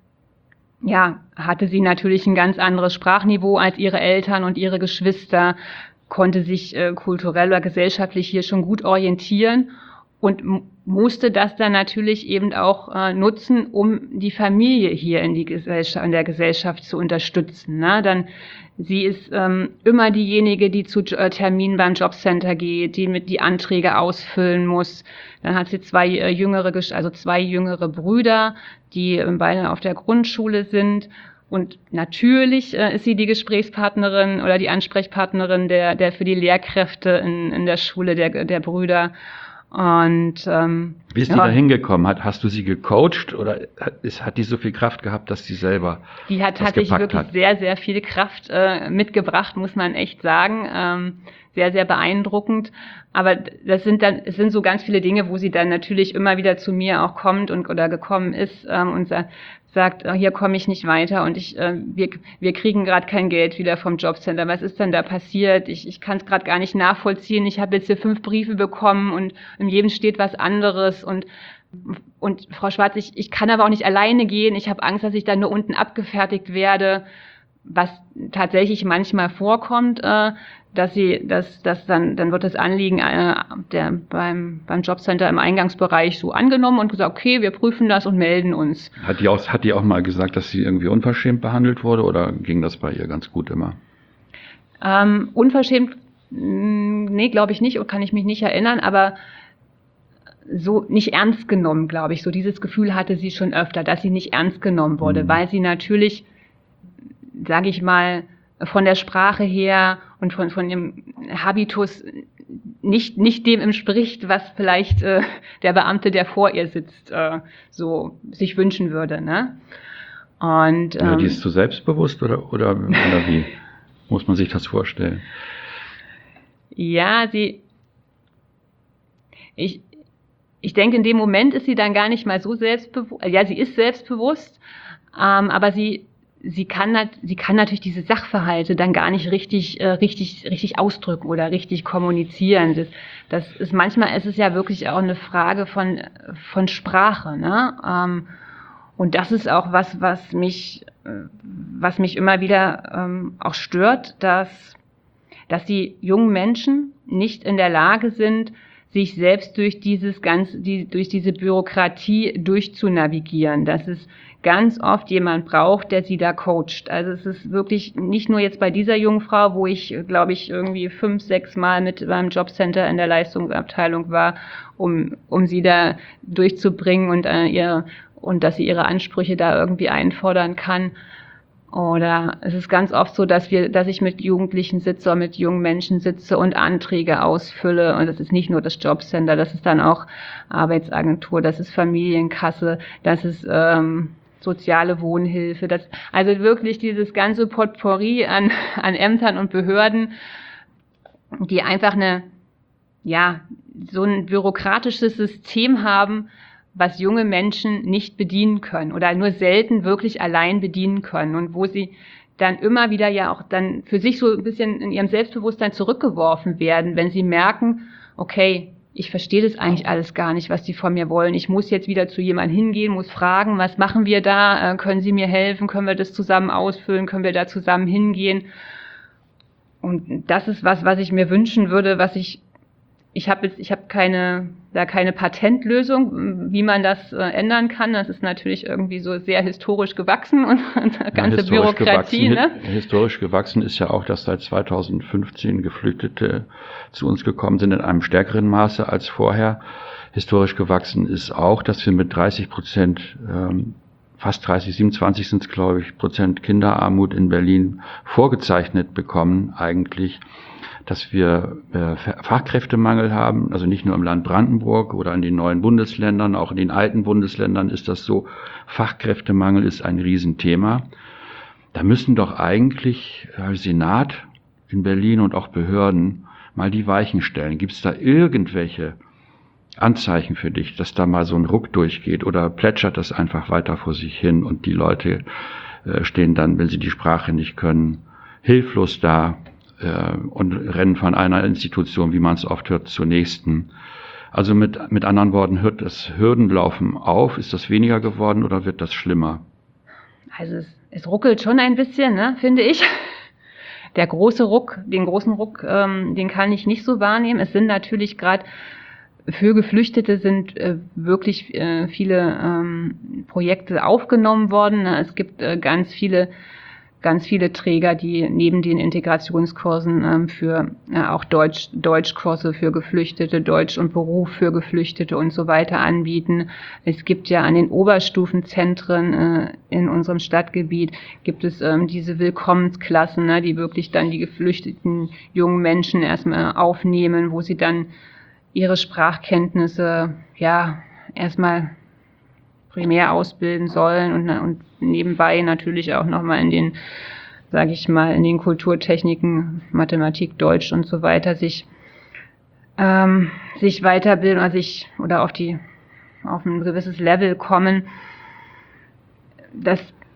ja, hatte sie natürlich ein ganz anderes Sprachniveau als ihre Eltern und ihre Geschwister, konnte sich äh, kulturell oder gesellschaftlich hier schon gut orientieren und m- musste das dann natürlich eben auch äh, nutzen, um die Familie hier in die Gesellschaft, in der Gesellschaft zu unterstützen. Ne? Dann, sie ist ähm, immer diejenige, die zu äh, Terminen beim Jobcenter geht, die mit die Anträge ausfüllen muss. Dann hat sie zwei äh, jüngere, also zwei jüngere Brüder, die äh, beide auf der Grundschule sind. Und natürlich äh, ist sie die Gesprächspartnerin oder die Ansprechpartnerin der, der für die Lehrkräfte in, in der Schule der, der Brüder. Und ähm, wie ist die ja, da hingekommen? Hat, hast du sie gecoacht oder hat, ist, hat die so viel Kraft gehabt, dass sie selber die hat das tatsächlich gepackt wirklich hat? sehr, sehr viel Kraft äh, mitgebracht, muss man echt sagen. Ähm, sehr, sehr beeindruckend. Aber das sind dann, es sind so ganz viele Dinge, wo sie dann natürlich immer wieder zu mir auch kommt und oder gekommen ist ähm, und sa- sagt, oh, hier komme ich nicht weiter und ich, äh, wir, wir kriegen gerade kein Geld wieder vom Jobcenter. Was ist denn da passiert? Ich, ich kann es gerade gar nicht nachvollziehen. Ich habe jetzt hier fünf Briefe bekommen und in jedem steht was anderes und und Frau Schwarz, ich, ich kann aber auch nicht alleine gehen. Ich habe Angst, dass ich dann nur unten abgefertigt werde, was tatsächlich manchmal vorkommt, äh, dass sie, dass, dass dann, dann wird das Anliegen äh, der, beim, beim Jobcenter im Eingangsbereich so angenommen und gesagt, okay, wir prüfen das und melden uns. Hat die auch, hat die auch mal gesagt, dass sie irgendwie unverschämt behandelt wurde oder ging das bei ihr ganz gut immer? Ähm, unverschämt, mh, nee, glaube ich nicht, und kann ich mich nicht erinnern, aber so nicht ernst genommen, glaube ich. So dieses Gefühl hatte sie schon öfter, dass sie nicht ernst genommen wurde, Mhm. weil sie natürlich, sage ich mal, von der Sprache her und von von dem Habitus nicht nicht dem entspricht, was vielleicht äh, der Beamte, der vor ihr sitzt, äh, so sich wünschen würde, ne? Und ähm, Ja, die ist zu selbstbewusst oder oder oder wie muss man sich das vorstellen? ja, sie ich ich denke, in dem Moment ist sie dann gar nicht mal so selbstbewusst. Ja, sie ist selbstbewusst, ähm, aber sie sie kann nat- sie kann natürlich diese Sachverhalte dann gar nicht richtig äh, richtig richtig ausdrücken oder richtig kommunizieren. Das, das ist manchmal ist es ja wirklich auch eine Frage von von Sprache, ne? Ähm, und das ist auch was, was mich äh, was mich immer wieder ähm, auch stört, dass dass die jungen Menschen nicht in der Lage sind, sich selbst durch dieses ganze, die, durch diese Bürokratie durchzunavigieren. Dass es ganz oft jemand braucht, der sie da coacht. Also es ist wirklich nicht nur jetzt bei dieser jungen Frau, wo ich, glaube ich, irgendwie fünf, sechs Mal mit beim Jobcenter in der Leistungsabteilung war, um, um sie da durchzubringen und äh, ihr, und dass sie ihre Ansprüche da irgendwie einfordern kann. Oder es ist ganz oft so, dass wir, dass ich mit Jugendlichen sitze oder mit jungen Menschen sitze und Anträge ausfülle. Und das ist nicht nur das Jobcenter, das ist dann auch Arbeitsagentur, das ist Familienkasse, das ist ähm, soziale Wohnhilfe. Das, also wirklich dieses ganze Potpourri an, an Ämtern und Behörden, die einfach eine, ja, so ein bürokratisches System haben, was junge Menschen nicht bedienen können oder nur selten wirklich allein bedienen können und wo sie dann immer wieder ja auch dann für sich so ein bisschen in ihrem Selbstbewusstsein zurückgeworfen werden, wenn sie merken, okay, ich verstehe das eigentlich alles gar nicht, was die von mir wollen. Ich muss jetzt wieder zu jemandem hingehen, muss fragen, was machen wir da? Können Sie mir helfen? Können wir das zusammen ausfüllen? Können wir da zusammen hingehen? Und das ist was, was ich mir wünschen würde, was ich ich habe jetzt, ich habe keine, da keine Patentlösung, wie man das äh, ändern kann. Das ist natürlich irgendwie so sehr historisch gewachsen und, und ganze ja, Bürokratie. Gewachsen, ne? Historisch gewachsen ist ja auch, dass seit zweitausendfünfzehn Geflüchtete zu uns gekommen sind in einem stärkeren Maße als vorher. Historisch gewachsen ist auch, dass wir mit dreißig Prozent, ähm, fast dreißig, siebenundzwanzig sind es, glaube ich, Prozent Kinderarmut in Berlin vorgezeichnet bekommen eigentlich, dass wir äh, Fachkräftemangel haben, also nicht nur im Land Brandenburg oder in den neuen Bundesländern, auch in den alten Bundesländern ist das so. Fachkräftemangel ist ein Riesenthema. Da müssen doch eigentlich äh, Senat in Berlin und auch Behörden mal die Weichen stellen. Gibt es da irgendwelche Anzeichen für dich, dass da mal so ein Ruck durchgeht, oder plätschert das einfach weiter vor sich hin und die Leute äh, stehen dann, wenn sie die Sprache nicht können, hilflos da äh, und rennen von einer Institution, wie man es oft hört, zur nächsten. Also mit, mit anderen Worten, hört das Hürdenlaufen auf? Ist das weniger geworden oder wird das schlimmer? Also es, es ruckelt schon ein bisschen, ne, finde ich. Der große Ruck, den großen Ruck, ähm, den kann ich nicht so wahrnehmen. Es sind natürlich gerade für Geflüchtete sind äh, wirklich äh, viele ähm, Projekte aufgenommen worden. Es gibt äh, ganz viele, ganz viele Träger, die neben den Integrationskursen ähm, für äh, auch Deutsch, Deutschkurse für Geflüchtete, Deutsch und Beruf für Geflüchtete und so weiter anbieten. Es gibt ja an den Oberstufenzentren äh, in unserem Stadtgebiet gibt es ähm, diese Willkommensklassen, ne, die wirklich dann die geflüchteten jungen Menschen erstmal aufnehmen, wo sie dann ihre Sprachkenntnisse ja erstmal primär ausbilden sollen und, und nebenbei natürlich auch nochmal in den, sage ich mal, in den Kulturtechniken, Mathematik, Deutsch und so weiter sich ähm, sich weiterbilden oder sich oder auf die auf ein gewisses Level kommen. Das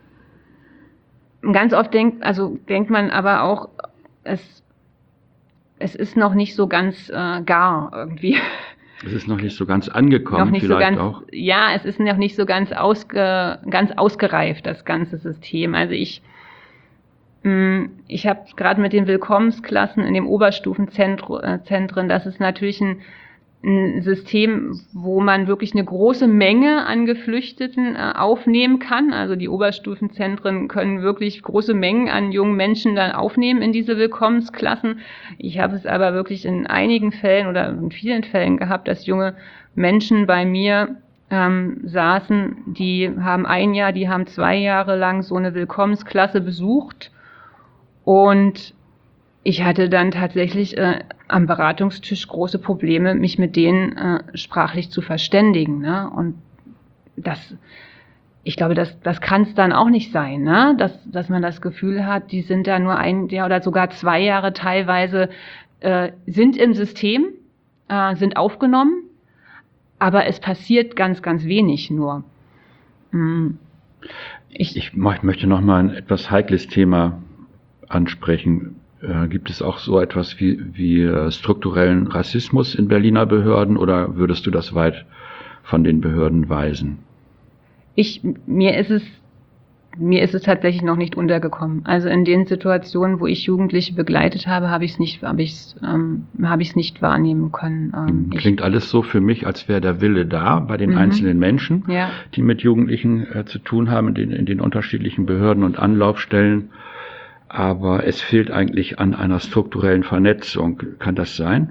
ganz oft denkt, also denkt man aber auch, es Es ist noch nicht so ganz äh, gar irgendwie. Es ist noch nicht so ganz angekommen, noch nicht vielleicht so ganz, auch. Ja, es ist noch nicht so ganz, ausge, ganz ausgereift, das ganze System. Also ich, mh, ich habe gerade mit den Willkommensklassen in den Oberstufenzentren, das ist natürlich ein, ein System, wo man wirklich eine große Menge an Geflüchteten äh, aufnehmen kann. Also die Oberstufenzentren können wirklich große Mengen an jungen Menschen dann aufnehmen in diese Willkommensklassen. Ich habe es aber wirklich in einigen Fällen oder in vielen Fällen gehabt, dass junge Menschen bei mir ähm, saßen, die haben ein Jahr, die haben zwei Jahre lang so eine Willkommensklasse besucht und ich hatte dann tatsächlich äh, am Beratungstisch große Probleme, mich mit denen äh, sprachlich zu verständigen. Ne? Und das, ich glaube, das, das kann es dann auch nicht sein, ne? dass, dass man das Gefühl hat, die sind da nur ein Jahr oder sogar zwei Jahre teilweise, äh, sind im System, äh, sind aufgenommen, aber es passiert ganz, ganz wenig nur. Hm. Ich, ich möchte noch mal ein etwas heikles Thema ansprechen. Äh, gibt es auch so etwas wie, wie äh, strukturellen Rassismus in Berliner Behörden oder würdest du das weit von den Behörden weisen? Ich, mir ist es, mir ist es tatsächlich noch nicht untergekommen. Also in den Situationen, wo ich Jugendliche begleitet habe, habe ich es nicht, habe ich es, ähm, habe ich es nicht wahrnehmen können. Ähm, Klingt ich, alles so für mich, als wäre der Wille da bei den mhm. einzelnen Menschen, ja. die mit Jugendlichen äh, zu tun haben, in den, in den unterschiedlichen Behörden und Anlaufstellen. Aber es fehlt eigentlich an einer strukturellen Vernetzung. Kann das sein?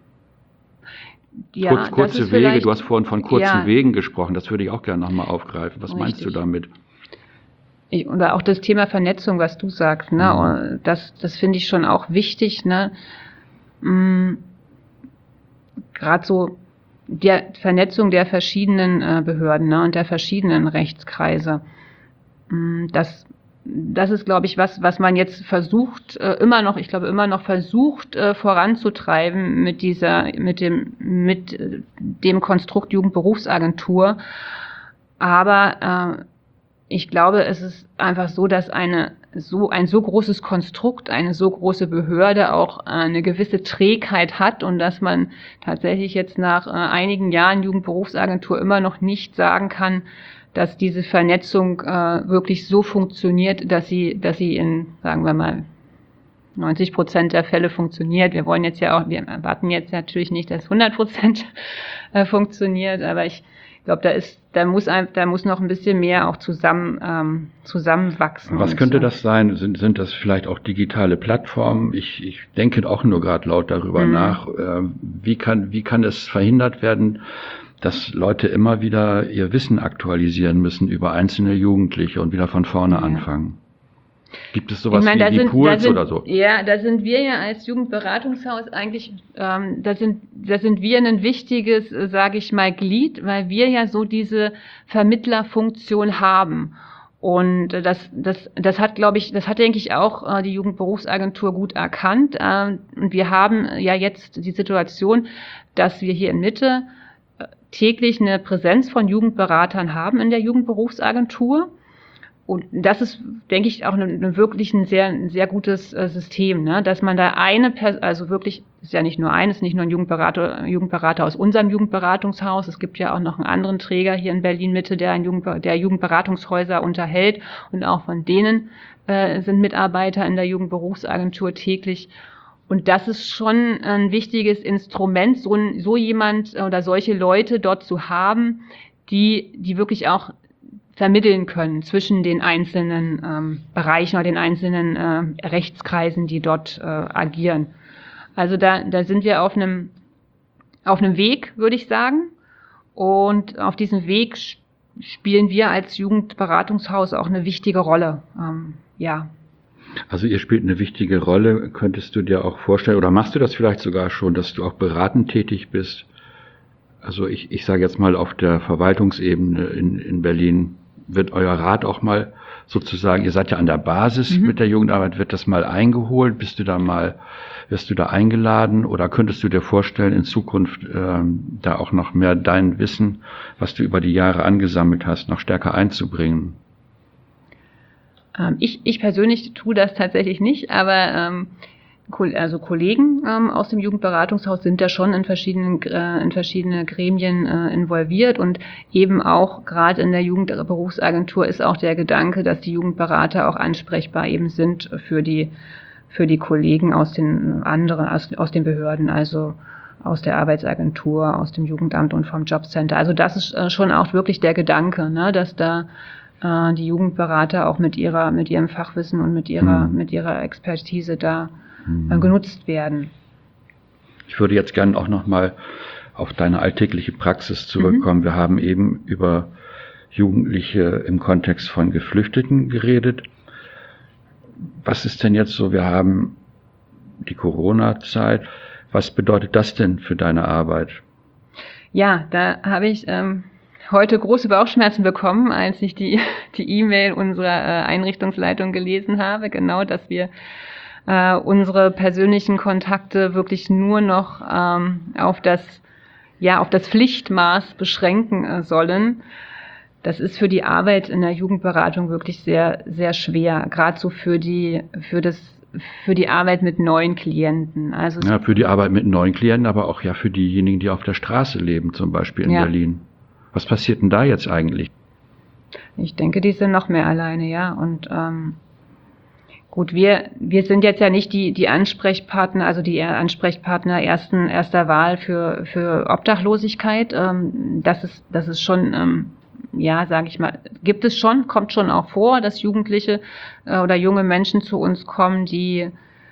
Ja, Kurz, kurze Wege, du hast vorhin von kurzen ja, Wegen gesprochen, das würde ich auch gerne nochmal aufgreifen. Was richtig. Meinst du damit? Ich, oder auch das Thema Vernetzung, was du sagst, ne? Mhm. Das, das finde ich schon auch wichtig, ne? Mhm. Gerade so der Vernetzung der verschiedenen äh, Behörden, ne? Und der verschiedenen Rechtskreise. Mhm. Das Das ist, glaube ich, was, was man jetzt versucht, äh, immer noch, ich glaube, immer noch versucht, äh, voranzutreiben mit dieser, mit dem, mit äh, dem Konstrukt Jugendberufsagentur. Aber äh, ich glaube, es ist einfach so, dass eine so ein so großes Konstrukt, eine so große Behörde auch äh, eine gewisse Trägheit hat und dass man tatsächlich jetzt nach äh, einigen Jahren Jugendberufsagentur immer noch nicht sagen kann, dass diese Vernetzung äh, wirklich so funktioniert, dass sie, dass sie in, sagen wir mal, neunzig Prozent der Fälle funktioniert. Wir wollen jetzt ja auch, wir erwarten jetzt natürlich nicht, dass hundert Prozent funktioniert, aber ich glaube, da ist, da muss ein, da muss noch ein bisschen mehr auch zusammen ähm, zusammenwachsen. Was könnte das sein? Sind sind das vielleicht auch digitale Plattformen? Ich ich denke auch nur gerade laut darüber mhm. nach. Äh, wie kann wie kann es verhindert werden, dass Leute immer wieder ihr Wissen aktualisieren müssen über einzelne Jugendliche und wieder von vorne ja. anfangen? Gibt es sowas ich meine, wie die sind, Pools sind, oder so? Ja, da sind wir ja als Jugendberatungshaus eigentlich, ähm, da sind, da sind wir ein wichtiges, äh, sage ich mal, Glied, weil wir ja so diese Vermittlerfunktion haben. Und äh, das, das, das hat, glaube ich, das hat, denke ich, auch äh, die Jugendberufsagentur gut erkannt. Ähm, und wir haben ja jetzt die Situation, dass wir hier in Mitte äh, täglich eine Präsenz von Jugendberatern haben in der Jugendberufsagentur. Und das ist, denke ich, auch ein, wirklich ein sehr, ein sehr gutes äh, System, ne? Dass man da eine, Pers- also wirklich, ist ja nicht nur eines, nicht nur ein Jugendberater, Jugendberater aus unserem Jugendberatungshaus. Es gibt ja auch noch einen anderen Träger hier in Berlin-Mitte, der ein Jugend, der Jugendberatungshäuser unterhält. Und auch von denen äh, sind Mitarbeiter in der Jugendberufsagentur täglich. Und das ist schon ein wichtiges Instrument, so, ein, so jemand oder solche Leute dort zu haben, die, die wirklich auch vermitteln können zwischen den einzelnen ähm, Bereichen oder den einzelnen äh, Rechtskreisen, die dort äh, agieren. Also da, da sind wir auf einem auf einem Weg, würde ich sagen. Und auf diesem Weg spielen wir als Jugendberatungshaus auch eine wichtige Rolle. Ähm, ja. Also ihr spielt eine wichtige Rolle. Könntest du dir auch vorstellen, oder machst du das vielleicht sogar schon, dass du auch beratend tätig bist? Also ich, ich sage jetzt mal auf der Verwaltungsebene in, in Berlin, wird euer Rat auch mal sozusagen, ihr seid ja an der Basis mhm. mit der Jugendarbeit, wird das mal eingeholt? Bist du da mal, wirst du da eingeladen oder könntest du dir vorstellen, in Zukunft ähm, da auch noch mehr dein Wissen, was du über die Jahre angesammelt hast, noch stärker einzubringen? Ähm, ich, ich persönlich tue das tatsächlich nicht, aber ähm, also Kollegen ähm, aus dem Jugendberatungshaus sind da schon in verschiedenen äh, in verschiedene Gremien äh, involviert und eben auch gerade in der Jugendberufsagentur ist auch der Gedanke, dass die Jugendberater auch ansprechbar eben sind für die für die Kollegen aus den anderen aus, aus den Behörden, also aus der Arbeitsagentur, aus dem Jugendamt und vom Jobcenter. Also das ist äh, schon auch wirklich der Gedanke, ne, dass da äh, die Jugendberater auch mit ihrer mit ihrem Fachwissen und mit ihrer mhm. mit ihrer Expertise da genutzt werden. Ich würde jetzt gerne auch nochmal auf deine alltägliche Praxis zurückkommen. Mhm. Wir haben eben über Jugendliche im Kontext von Geflüchteten geredet. Was ist denn jetzt so, wir haben die Corona-Zeit. Was bedeutet das denn für deine Arbeit? Ja, da habe ich ähm, heute große Bauchschmerzen bekommen, als ich die die E-Mail unserer äh, Einrichtungsleitung gelesen habe, genau, dass wir Uh, unsere persönlichen Kontakte wirklich nur noch ähm, auf das ja auf das Pflichtmaß beschränken äh, sollen. Das ist für die Arbeit in der Jugendberatung wirklich sehr sehr schwer, gerade so für die für das für die Arbeit mit neuen Klienten. Also ja, für die Arbeit mit neuen Klienten, aber auch ja für diejenigen, die auf der Straße leben, zum Beispiel in ja. Berlin. Was passiert denn da jetzt eigentlich? Ich denke, die sind noch mehr alleine, ja. Und ähm, Gut, wir wir sind jetzt ja nicht die die Ansprechpartner, also die Ansprechpartner ersten erster Wahl für für Obdachlosigkeit. Ähm, das ist das ist schon ähm, ja, sage ich mal, gibt es schon, kommt schon auch vor, dass Jugendliche äh, oder junge Menschen zu uns kommen, die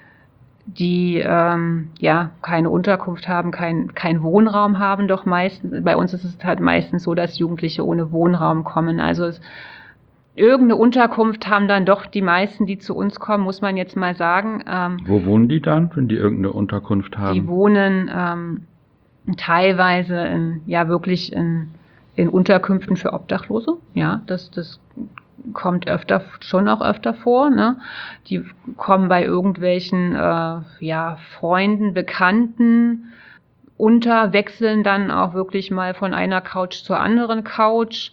die ähm, ja keine Unterkunft haben, kein kein Wohnraum haben. Doch meistens bei uns ist es halt meistens so, dass Jugendliche ohne Wohnraum kommen. Also es Irgendeine Unterkunft haben dann doch die meisten, die zu uns kommen, muss man jetzt mal sagen. Ähm, Wo wohnen die dann, wenn die irgendeine Unterkunft haben? Die wohnen ähm, teilweise in, ja wirklich in, in Unterkünften für Obdachlose. Ja, das, das kommt öfter, schon auch öfter vor. Ne? Die kommen bei irgendwelchen äh, ja, Freunden, Bekannten unter, wechseln dann auch wirklich mal von einer Couch zur anderen Couch.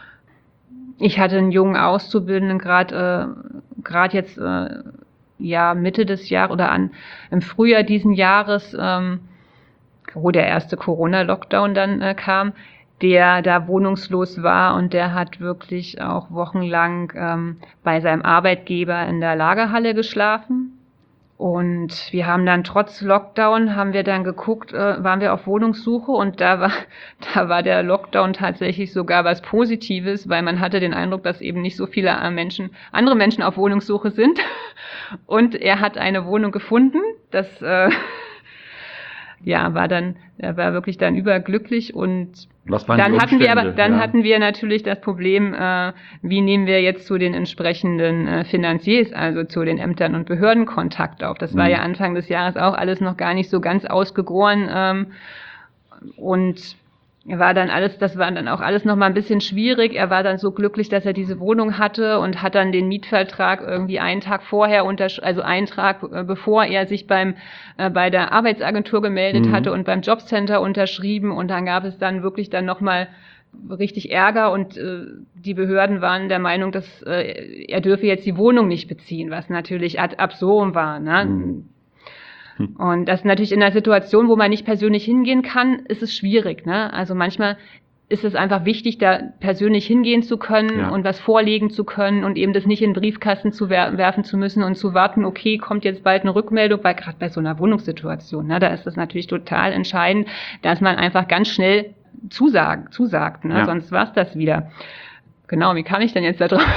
Ich hatte einen jungen Auszubildenden gerade äh, gerade jetzt äh, ja Mitte des Jahres oder an im Frühjahr diesen Jahres, ähm, wo der erste Corona-Lockdown dann äh, kam, der da wohnungslos war und der hat wirklich auch wochenlang ähm, bei seinem Arbeitgeber in der Lagerhalle geschlafen. Und wir haben dann trotz Lockdown, haben wir dann geguckt, äh, waren wir auf Wohnungssuche und da war, da war der Lockdown tatsächlich sogar was Positives, weil man hatte den Eindruck, dass eben nicht so viele Menschen, andere Menschen auf Wohnungssuche sind. Und er hat eine Wohnung gefunden, das äh, ja, war dann, er war wirklich dann überglücklich und Was waren dann die hatten wir aber, Umstände? dann Ja. hatten wir natürlich das Problem, äh, wie nehmen wir jetzt zu den entsprechenden äh, Finanziers, also zu den Ämtern und Behörden Kontakt auf. Das war Mhm. ja Anfang des Jahres auch alles noch gar nicht so ganz ausgegoren ähm, und er war dann alles, das war dann auch alles noch mal ein bisschen schwierig. Er war dann so glücklich, dass er diese Wohnung hatte und hat dann den Mietvertrag irgendwie einen Tag vorher untersch- also einen Tag äh, bevor er sich beim äh, bei der Arbeitsagentur gemeldet Mhm. hatte und beim Jobcenter unterschrieben und dann gab es dann wirklich dann noch mal richtig Ärger und äh, die Behörden waren der Meinung, dass äh, er dürfe jetzt die Wohnung nicht beziehen, was natürlich ad absurdum war, ne? Mhm. Und das ist natürlich in einer Situation, wo man nicht persönlich hingehen kann, ist es schwierig, ne? Also manchmal ist es einfach wichtig, da persönlich hingehen zu können Ja. und was vorlegen zu können und eben das nicht in den Briefkasten zu wer- werfen zu müssen und zu warten, okay, kommt jetzt bald eine Rückmeldung, weil gerade bei so einer Wohnungssituation, ne, da ist das natürlich total entscheidend, dass man einfach ganz schnell zusagen, zusagt, ne? Ja. Sonst war's das wieder. Genau, wie kam ich denn jetzt da drauf?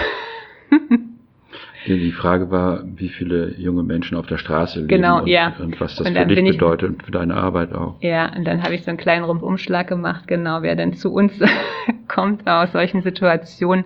Die Frage war, wie viele junge Menschen auf der Straße leben Genau, und, ja. und was das Und für dann dich bin ich- bedeutet und für deine Arbeit auch. Ja, und dann habe ich so einen kleinen Rundumschlag gemacht, genau, wer denn zu uns kommt aus solchen Situationen.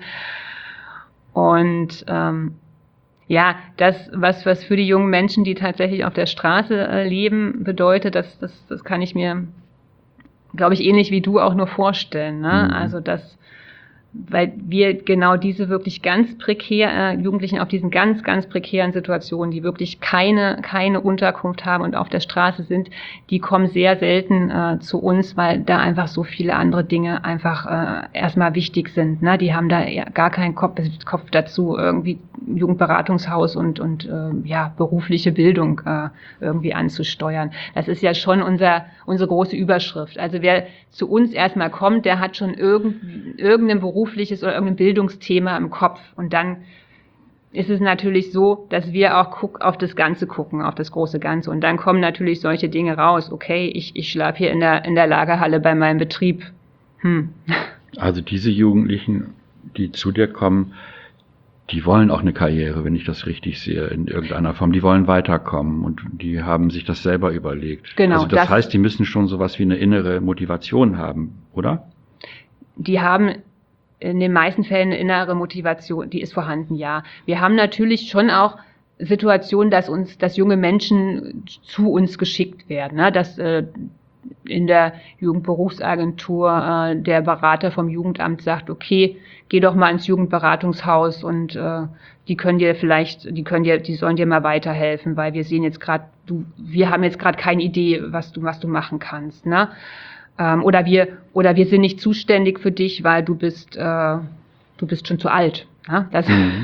Und ähm, ja, das, was, was für die jungen Menschen, die tatsächlich auf der Straße äh, leben, bedeutet, das, das, das kann ich mir, glaube ich, ähnlich wie du auch nur vorstellen. Ne? Mhm. Also das, weil wir genau diese wirklich ganz prekär, äh, Jugendlichen auf diesen ganz, ganz prekären Situationen, die wirklich keine, keine Unterkunft haben und auf der Straße sind, die kommen sehr selten äh, zu uns, weil da einfach so viele andere Dinge einfach äh, erstmal wichtig sind. Ne? Die haben da ja gar keinen Kopf, Kopf dazu, irgendwie Jugendberatungshaus und, und äh, ja, berufliche Bildung äh, irgendwie anzusteuern. Das ist ja schon unser, unsere große Überschrift. Also wer zu uns erstmal kommt, der hat schon irgend, irgendein berufliches oder irgendein Bildungsthema im Kopf. Und dann ist es natürlich so, dass wir auch guck, auf das Ganze gucken, auf das große Ganze. Und dann kommen natürlich solche Dinge raus. Okay, ich, ich schlafe hier in der, in der Lagerhalle bei meinem Betrieb. Hm. Also diese Jugendlichen, die zu dir kommen, die wollen auch eine Karriere, wenn ich das richtig sehe, in irgendeiner Form. Die wollen weiterkommen und die haben sich das selber überlegt. Genau, also das, das- heißt, die müssen schon sowas wie eine innere Motivation haben, oder? Die haben in den meisten Fällen eine innere Motivation, die ist vorhanden, ja. Wir haben natürlich schon auch Situationen, dass uns, dass junge Menschen zu uns geschickt werden, ne? Dass äh, in der Jugendberufsagentur äh, der Berater vom Jugendamt sagt, okay, geh doch mal ins Jugendberatungshaus und äh, die können dir vielleicht, die können dir, die sollen dir mal weiterhelfen, weil wir sehen jetzt gerade, du, wir haben jetzt gerade keine Idee, was du, was du machen kannst, ne? Ähm, oder wir, oder wir sind nicht zuständig für dich, weil du bist, äh, du bist schon zu alt. Ne? Das, Mhm.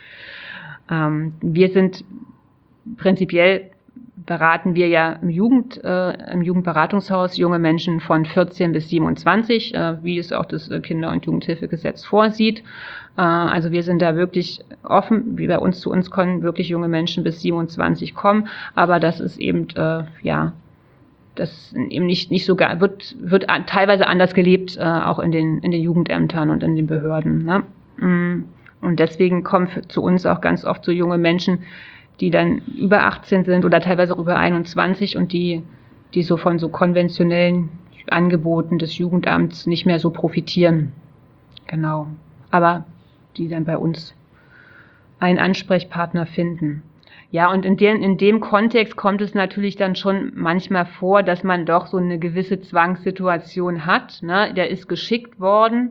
ähm, wir sind prinzipiell beraten wir ja im Jugend, äh, im Jugendberatungshaus junge Menschen von vierzehn bis siebenundzwanzig, äh, wie es auch das Kinder- und Jugendhilfegesetz vorsieht. Äh, also wir sind da wirklich offen, wie bei uns zu uns können wirklich junge Menschen bis siebenundzwanzig kommen, aber das ist eben, äh, ja, das eben nicht, nicht so, gar- wird, wird an, teilweise anders gelebt, äh, auch in den, in den Jugendämtern und in den Behörden, ne? Mm. Und deswegen kommen für, zu uns auch ganz oft so junge Menschen, die dann über achtzehn sind oder teilweise auch über einundzwanzig und die, die so von so konventionellen Angeboten des Jugendamts nicht mehr so profitieren. Genau. Aber die dann bei uns einen Ansprechpartner finden. Ja, und in dem, in dem Kontext kommt es natürlich dann schon manchmal vor, dass man doch so eine gewisse Zwangssituation hat, ne? Der ist geschickt worden.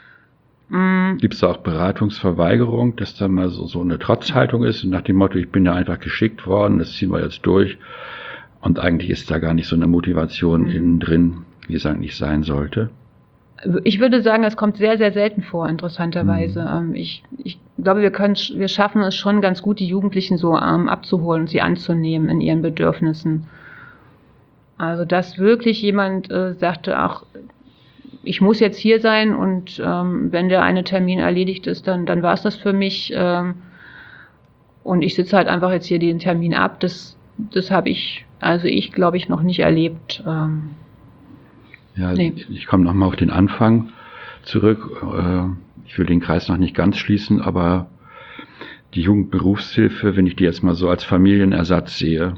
Mm. Gibt es da auch Beratungsverweigerung, dass da mal so, so eine Trotzhaltung ist, nach dem Motto, ich bin ja einfach geschickt worden, das ziehen wir jetzt durch. Und eigentlich ist da gar nicht so eine Motivation Mhm. innen drin, wie es eigentlich sein sollte. Ich würde sagen, es kommt sehr, sehr selten vor, interessanterweise. Mhm. Ähm, Ich, ich glaube, wir können, wir schaffen es schon ganz gut, die Jugendlichen so ähm, abzuholen und sie anzunehmen in ihren Bedürfnissen. Also, dass wirklich jemand äh, sagte, ach, ich muss jetzt hier sein und ähm, wenn der eine Termin erledigt ist, dann, dann war es das für mich. Ähm, und ich sitze halt einfach jetzt hier den Termin ab. Das das habe ich, also ich glaube ich noch nicht erlebt. Ähm, ja, nee. Ich komme nochmal auf den Anfang zurück. Ich will den Kreis noch nicht ganz schließen, aber die Jugendberufshilfe, wenn ich die jetzt mal so als Familienersatz sehe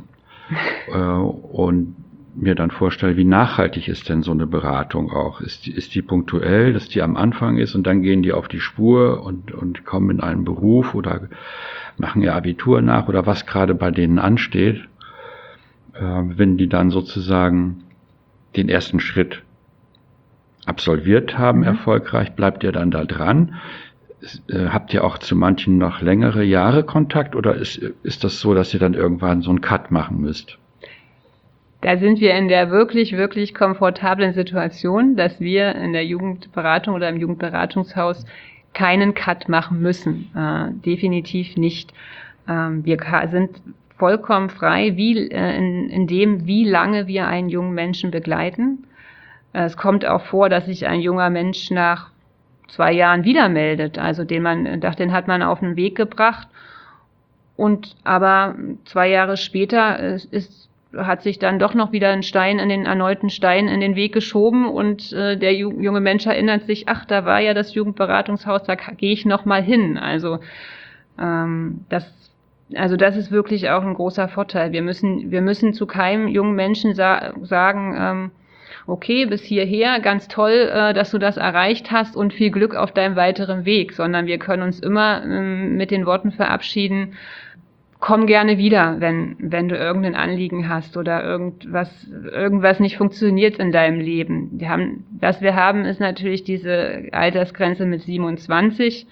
und mir dann vorstelle, wie nachhaltig ist denn so eine Beratung auch? Ist die, ist die punktuell, dass die am Anfang ist und dann gehen die auf die Spur und, und kommen in einen Beruf oder machen ihr Abitur nach oder was gerade bei denen ansteht? Äh, wenn die dann sozusagen den ersten Schritt absolviert haben, mhm. erfolgreich, bleibt ihr dann da dran? Äh, habt ihr auch zu manchen noch längere Jahre Kontakt oder ist, ist das so, dass ihr dann irgendwann so einen Cut machen müsst? Da sind wir in der wirklich, wirklich komfortablen Situation, dass wir in der Jugendberatung oder im Jugendberatungshaus keinen Cut machen müssen. Äh, definitiv nicht. Ähm, wir sind vollkommen frei, wie, äh, in, in dem, wie lange wir einen jungen Menschen begleiten. Äh, es kommt auch vor, dass sich ein junger Mensch nach zwei Jahren wieder meldet, also den man, den hat man auf den Weg gebracht und aber zwei Jahre später ist, ist hat sich dann doch noch wieder ein Stein in den erneuten Stein in den Weg geschoben und äh, der ju- junge Mensch erinnert sich, ach, da war ja das Jugendberatungshaus, da gehe ich noch mal hin. Also ähm, das, also das ist wirklich auch ein großer Vorteil. Wir müssen, wir müssen zu keinem jungen Menschen sa- sagen, ähm, okay, bis hierher, ganz toll, äh, dass du das erreicht hast und viel Glück auf deinem weiteren Weg, sondern wir können uns immer ähm, mit den Worten verabschieden, komm gerne wieder, wenn, wenn du irgendein Anliegen hast oder irgendwas, irgendwas nicht funktioniert in deinem Leben. Wir haben, was wir haben, ist natürlich diese Altersgrenze mit siebenundzwanzig.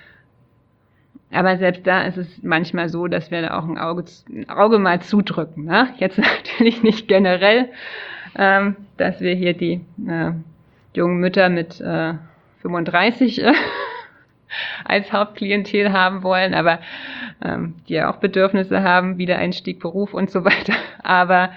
Aber selbst da ist es manchmal so, dass wir da auch ein Auge, ein Auge mal zudrücken. Ne? Jetzt natürlich nicht generell, ähm, dass wir hier die äh, jungen Mütter mit äh, fünfunddreißig äh, als Hauptklientel haben wollen, aber ähm, die ja auch Bedürfnisse haben, Wiedereinstieg, Beruf und so weiter. Aber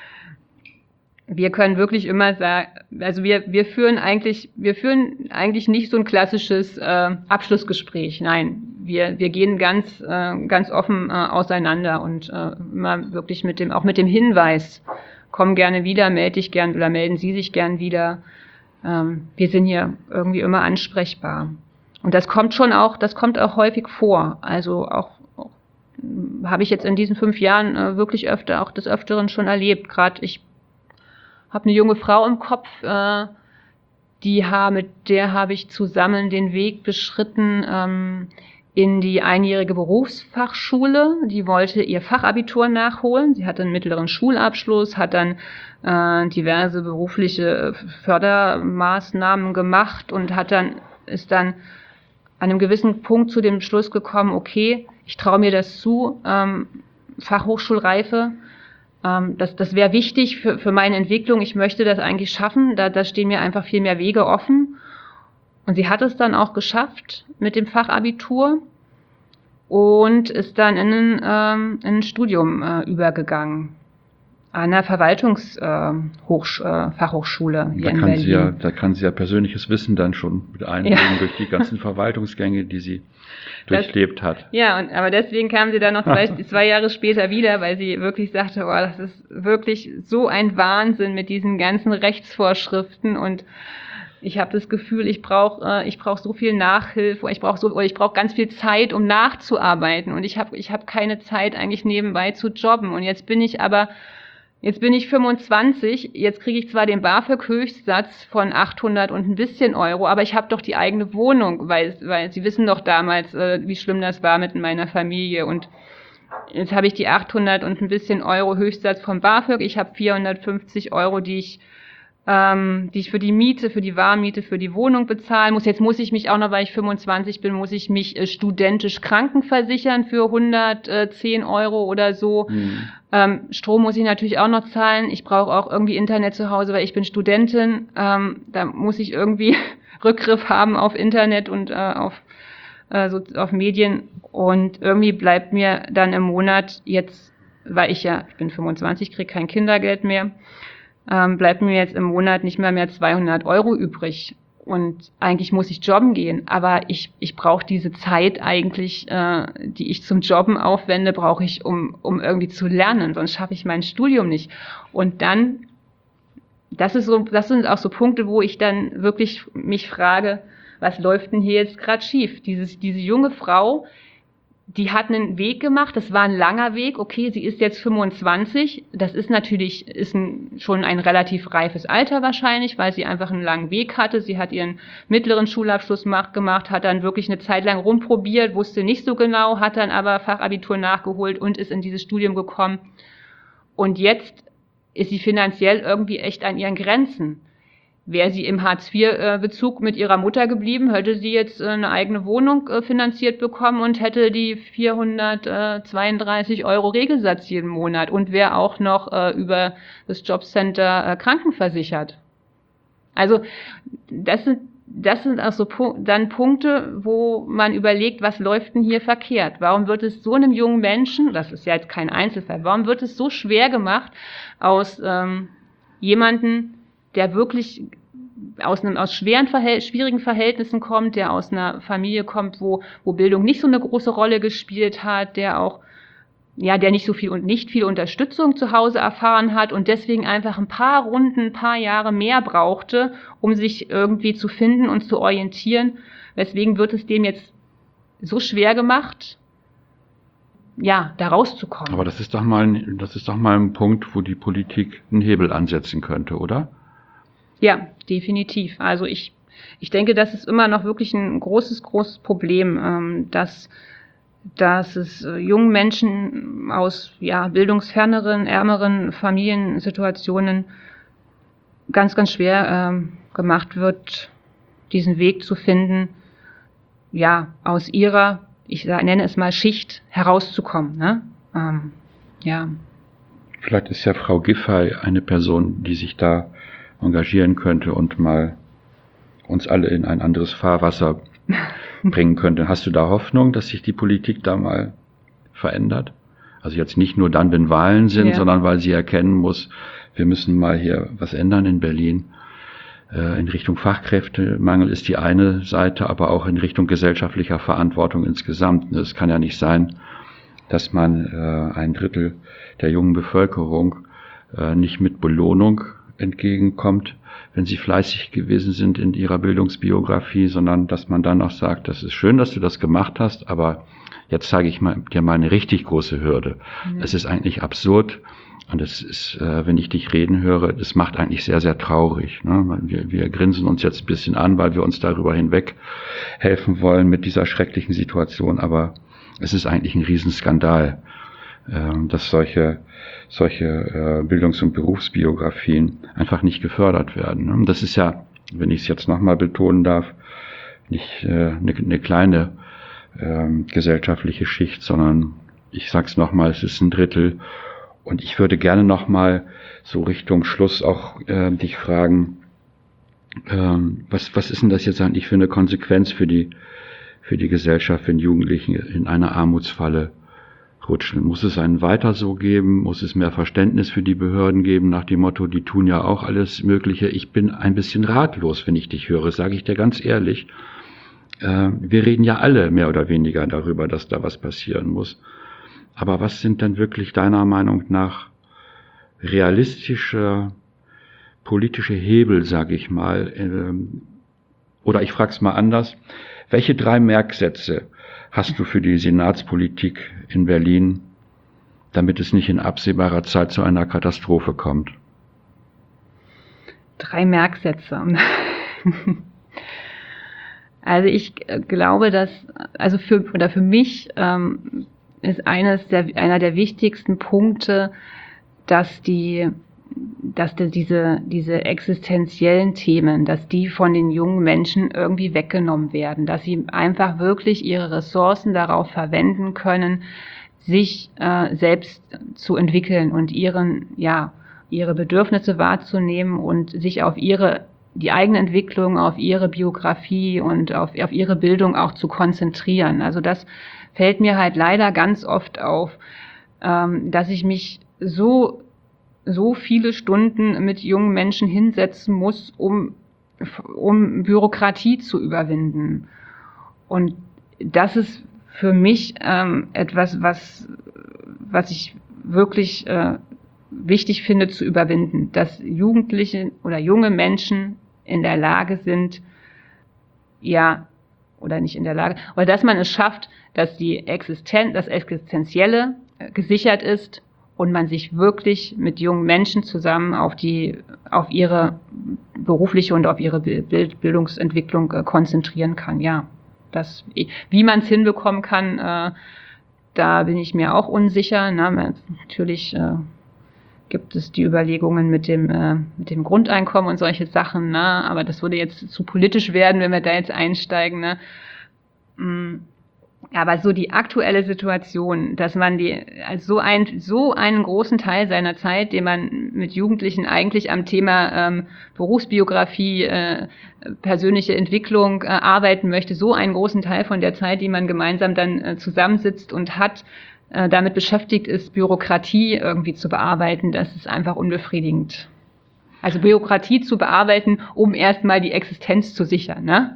wir können wirklich immer sagen, also wir wir führen eigentlich wir führen eigentlich nicht so ein klassisches äh, Abschlussgespräch. Nein, wir wir gehen ganz äh, ganz offen äh, auseinander und äh, immer wirklich mit dem auch mit dem Hinweis: Komm gerne wieder, melde dich gern oder melden Sie sich gern wieder. Ähm, wir sind hier irgendwie immer ansprechbar. Und das kommt schon auch, das kommt auch häufig vor. Also auch, auch habe ich jetzt in diesen fünf Jahren äh, wirklich öfter, auch des Öfteren schon erlebt. Gerade ich habe eine junge Frau im Kopf, äh, die ha, mit der habe ich zusammen den Weg beschritten ähm, in die einjährige Berufsfachschule. Die wollte ihr Fachabitur nachholen. Sie hatte einen mittleren Schulabschluss, hat dann äh, diverse berufliche Fördermaßnahmen gemacht und hat dann ist dann an einem gewissen Punkt zu dem Schluss gekommen, okay, ich traue mir das zu, ähm, Fachhochschulreife, ähm, das, das wäre wichtig für, für meine Entwicklung, ich möchte das eigentlich schaffen, da, da stehen mir einfach viel mehr Wege offen. Und sie hat es dann auch geschafft mit dem Fachabitur und ist dann in ein, ähm, in ein Studium äh, übergegangen. An einer Verwaltungsfachhochschule äh, hier da in kann Berlin. Sie ja, da kann sie ja persönliches Wissen dann schon mit einbringen Ja. durch die ganzen Verwaltungsgänge, die sie durchlebt das, hat. Ja, und, aber deswegen kam sie dann noch zwei, zwei Jahre später wieder, weil sie wirklich sagte, oh, das ist wirklich so ein Wahnsinn mit diesen ganzen Rechtsvorschriften und ich habe das Gefühl, ich brauche äh, ich brauche so viel Nachhilfe, ich brauche so oder ich brauche ganz viel Zeit, um nachzuarbeiten und ich habe ich habe keine Zeit eigentlich nebenbei zu jobben und jetzt bin ich aber Jetzt bin ich fünfundzwanzig, jetzt kriege ich zwar den BAföG-Höchstsatz von achthundert und ein bisschen Euro, aber ich habe doch die eigene Wohnung, weil, weil Sie wissen doch damals, äh, wie schlimm das war mit meiner Familie und jetzt habe ich die achthundert und ein bisschen Euro Höchstsatz vom BAföG, ich habe vierhundertfünfzig Euro, die ich ähm, die ich für die Miete, für die Warmmiete, für die Wohnung bezahlen muss. Jetzt muss ich mich auch noch, weil ich fünfundzwanzig bin, muss ich mich äh, studentisch krankenversichern für hundertzehn Euro oder so. Mhm. Ähm, Strom muss ich natürlich auch noch zahlen. Ich brauche auch irgendwie Internet zu Hause, weil ich bin Studentin. Ähm, da muss ich irgendwie Rückgriff haben auf Internet und äh, auf, äh, so, auf Medien. Und irgendwie bleibt mir dann im Monat jetzt, weil ich ja, ich bin fünfundzwanzig, kriege kein Kindergeld mehr, ähm, bleibt mir jetzt im Monat nicht mehr mehr zweihundert Euro übrig. und eigentlich muss ich jobben gehen, aber ich, ich brauche diese Zeit eigentlich, äh, die ich zum Jobben aufwende, brauche ich, um, um irgendwie zu lernen, sonst schaffe ich mein Studium nicht. Und dann, das ist so, das sind auch so Punkte, wo ich dann wirklich mich frage, was läuft denn hier jetzt gerade schief? Dieses, diese junge Frau, die hat einen Weg gemacht, das war ein langer Weg, okay, sie ist jetzt fünfundzwanzig, das ist natürlich ist ein, schon ein relativ reifes Alter wahrscheinlich, weil sie einfach einen langen Weg hatte, sie hat ihren mittleren Schulabschluss gemacht, hat dann wirklich eine Zeit lang rumprobiert, wusste nicht so genau, hat dann aber Fachabitur nachgeholt und ist in dieses Studium gekommen und jetzt ist sie finanziell irgendwie echt an ihren Grenzen. Wäre sie im Hartz-vier-Bezug mit ihrer Mutter geblieben, hätte sie jetzt eine eigene Wohnung finanziert bekommen und hätte die vierhundertzweiunddreißig Euro Regelsatz jeden Monat und wäre auch noch über das Jobcenter krankenversichert. Also das sind, das sind auch so dann Punkte, wo man überlegt, was läuft denn hier verkehrt? Warum wird es so einem jungen Menschen, das ist ja jetzt kein Einzelfall, warum wird es so schwer gemacht, aus ähm, jemanden, der wirklich aus einem aus schweren Verhält- schwierigen Verhältnissen kommt, der aus einer Familie kommt, wo wo Bildung nicht so eine große Rolle gespielt hat, der auch ja, der nicht so viel und nicht viel Unterstützung zu Hause erfahren hat und deswegen einfach ein paar Runden, ein paar Jahre mehr brauchte, um sich irgendwie zu finden und zu orientieren. Weswegen wird es dem jetzt so schwer gemacht, ja, da rauszukommen. Aber das ist doch mal ein, das ist doch mal ein Punkt, wo die Politik einen Hebel ansetzen könnte, oder? Ja, definitiv. Also ich, ich denke, das ist immer noch wirklich ein großes, großes Problem, ähm, dass, dass es äh, jungen Menschen aus ja, bildungsferneren, ärmeren Familiensituationen ganz, ganz schwer ähm, gemacht wird, diesen Weg zu finden, ja, aus ihrer, ich nenne es mal Schicht, herauszukommen. Ne? Ähm, ja. Vielleicht ist ja Frau Giffey eine Person, die sich da engagieren könnte und mal uns alle in ein anderes Fahrwasser bringen könnte. Hast du da Hoffnung, dass sich die Politik da mal verändert? Also jetzt nicht nur dann, wenn Wahlen sind, ja, sondern weil sie erkennen muss, wir müssen mal hier was ändern in Berlin. Äh, in Richtung Fachkräftemangel ist die eine Seite, aber auch in Richtung gesellschaftlicher Verantwortung insgesamt. Es kann ja nicht sein, dass man äh, ein Drittel der jungen Bevölkerung äh, nicht mit Belohnung entgegenkommt, wenn sie fleißig gewesen sind in ihrer Bildungsbiografie, sondern dass man dann auch sagt, das ist schön, dass du das gemacht hast, aber jetzt zeige ich mal, dir mal eine richtig große Hürde. Mhm. Es ist eigentlich absurd und es ist, äh, wenn ich dich reden höre, das macht eigentlich sehr, sehr traurig. Ne? Wir, wir grinsen uns jetzt ein bisschen an, weil wir uns darüber hinweg helfen wollen mit dieser schrecklichen Situation, aber es ist eigentlich ein Riesenskandal, äh, dass solche solche äh, Bildungs- und Berufsbiografien einfach nicht gefördert werden. Ne? Das ist ja, wenn ich es jetzt nochmal betonen darf, nicht eine äh, ne kleine äh, gesellschaftliche Schicht, sondern ich sag's nochmal, es ist ein Drittel. Und ich würde gerne nochmal so Richtung Schluss auch äh, dich fragen, äh, was, was ist denn das jetzt eigentlich für eine Konsequenz für die, für die Gesellschaft, wenn Jugendliche in einer Armutsfalle rutschen? Muss es einen weiter so geben? Muss es mehr Verständnis für die Behörden geben, nach dem Motto, die tun ja auch alles Mögliche? Ich bin ein bisschen ratlos, wenn ich dich höre, sage ich dir ganz ehrlich. Äh, wir reden ja alle mehr oder weniger darüber, dass da was passieren muss. Aber was sind denn wirklich deiner Meinung nach realistische politische Hebel, sage ich mal? Äh, oder ich frage es mal anders. Welche drei Merksätze hast du für die Senatspolitik in Berlin, damit es nicht in absehbarer Zeit zu einer Katastrophe kommt? Drei Merksätze. Also ich glaube, dass, also für, oder für mich ähm, ist eines der, einer der wichtigsten Punkte, dass die, dass die, diese, diese existenziellen Themen, dass die von den jungen Menschen irgendwie weggenommen werden, dass sie einfach wirklich ihre Ressourcen darauf verwenden können, sich äh, selbst zu entwickeln und ihren, ja, ihre Bedürfnisse wahrzunehmen und sich auf ihre, die eigene Entwicklung, auf ihre Biografie und auf, auf ihre Bildung auch zu konzentrieren. Also das fällt mir halt leider ganz oft auf, ähm, dass ich mich so so viele Stunden mit jungen Menschen hinsetzen muss, um um Bürokratie zu überwinden. Und das ist für mich ähm, etwas, was, was ich wirklich äh, wichtig finde zu überwinden, dass Jugendliche oder junge Menschen in der Lage sind, ja, oder nicht in der Lage, aber dass man es schafft, dass die Existenz, das Existenzielle gesichert ist und man sich wirklich mit jungen Menschen zusammen auf die, auf ihre berufliche und auf ihre Bild, Bildungsentwicklung äh, konzentrieren kann. Ja, das, wie man es hinbekommen kann, äh, da bin ich mir auch unsicher. Na, natürlich äh, gibt es die Überlegungen mit dem, äh, mit dem Grundeinkommen und solche Sachen, ne? Aber das würde jetzt zu politisch werden, wenn wir da jetzt einsteigen. Ne? Aber so die aktuelle Situation, dass man die also so, ein, so einen großen Teil seiner Zeit, den man mit Jugendlichen eigentlich am Thema ähm, Berufsbiografie, äh, persönliche Entwicklung äh, arbeiten möchte, so einen großen Teil von der Zeit, die man gemeinsam dann äh, zusammensitzt und hat, damit beschäftigt ist, Bürokratie irgendwie zu bearbeiten, das ist einfach unbefriedigend. Also Bürokratie zu bearbeiten, um erstmal die Existenz zu sichern, ne?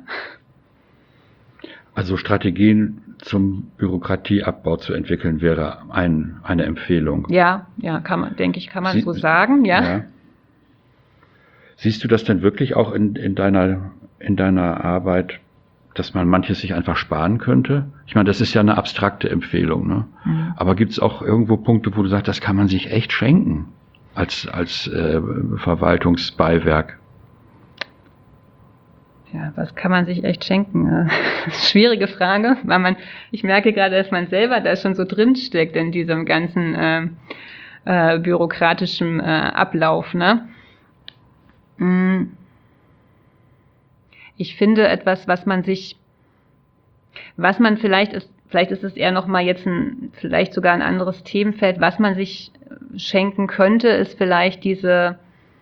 Also Strategien zum Bürokratieabbau zu entwickeln, wäre ein, eine Empfehlung. Ja, ja, kann man, denke ich, kann man Sie, so sagen, ja. ja. Siehst du das denn wirklich auch in, in deiner, in deiner Arbeit, dass man manches sich einfach sparen könnte? Ich meine, das ist ja eine abstrakte Empfehlung, ne? Mhm. Aber gibt es auch irgendwo Punkte, wo du sagst, das kann man sich echt schenken als, als äh, Verwaltungsbeiwerk? Ja, was kann man sich echt schenken? Schwierige Frage, weil man, ich merke gerade, dass man selber da schon so drin steckt in diesem ganzen äh, äh, bürokratischen äh, Ablauf, ne? Mhm. Ich finde etwas, was man sich, was man vielleicht ist, vielleicht ist es eher noch mal jetzt ein, vielleicht sogar ein anderes Themenfeld, was man sich schenken könnte, ist vielleicht diese,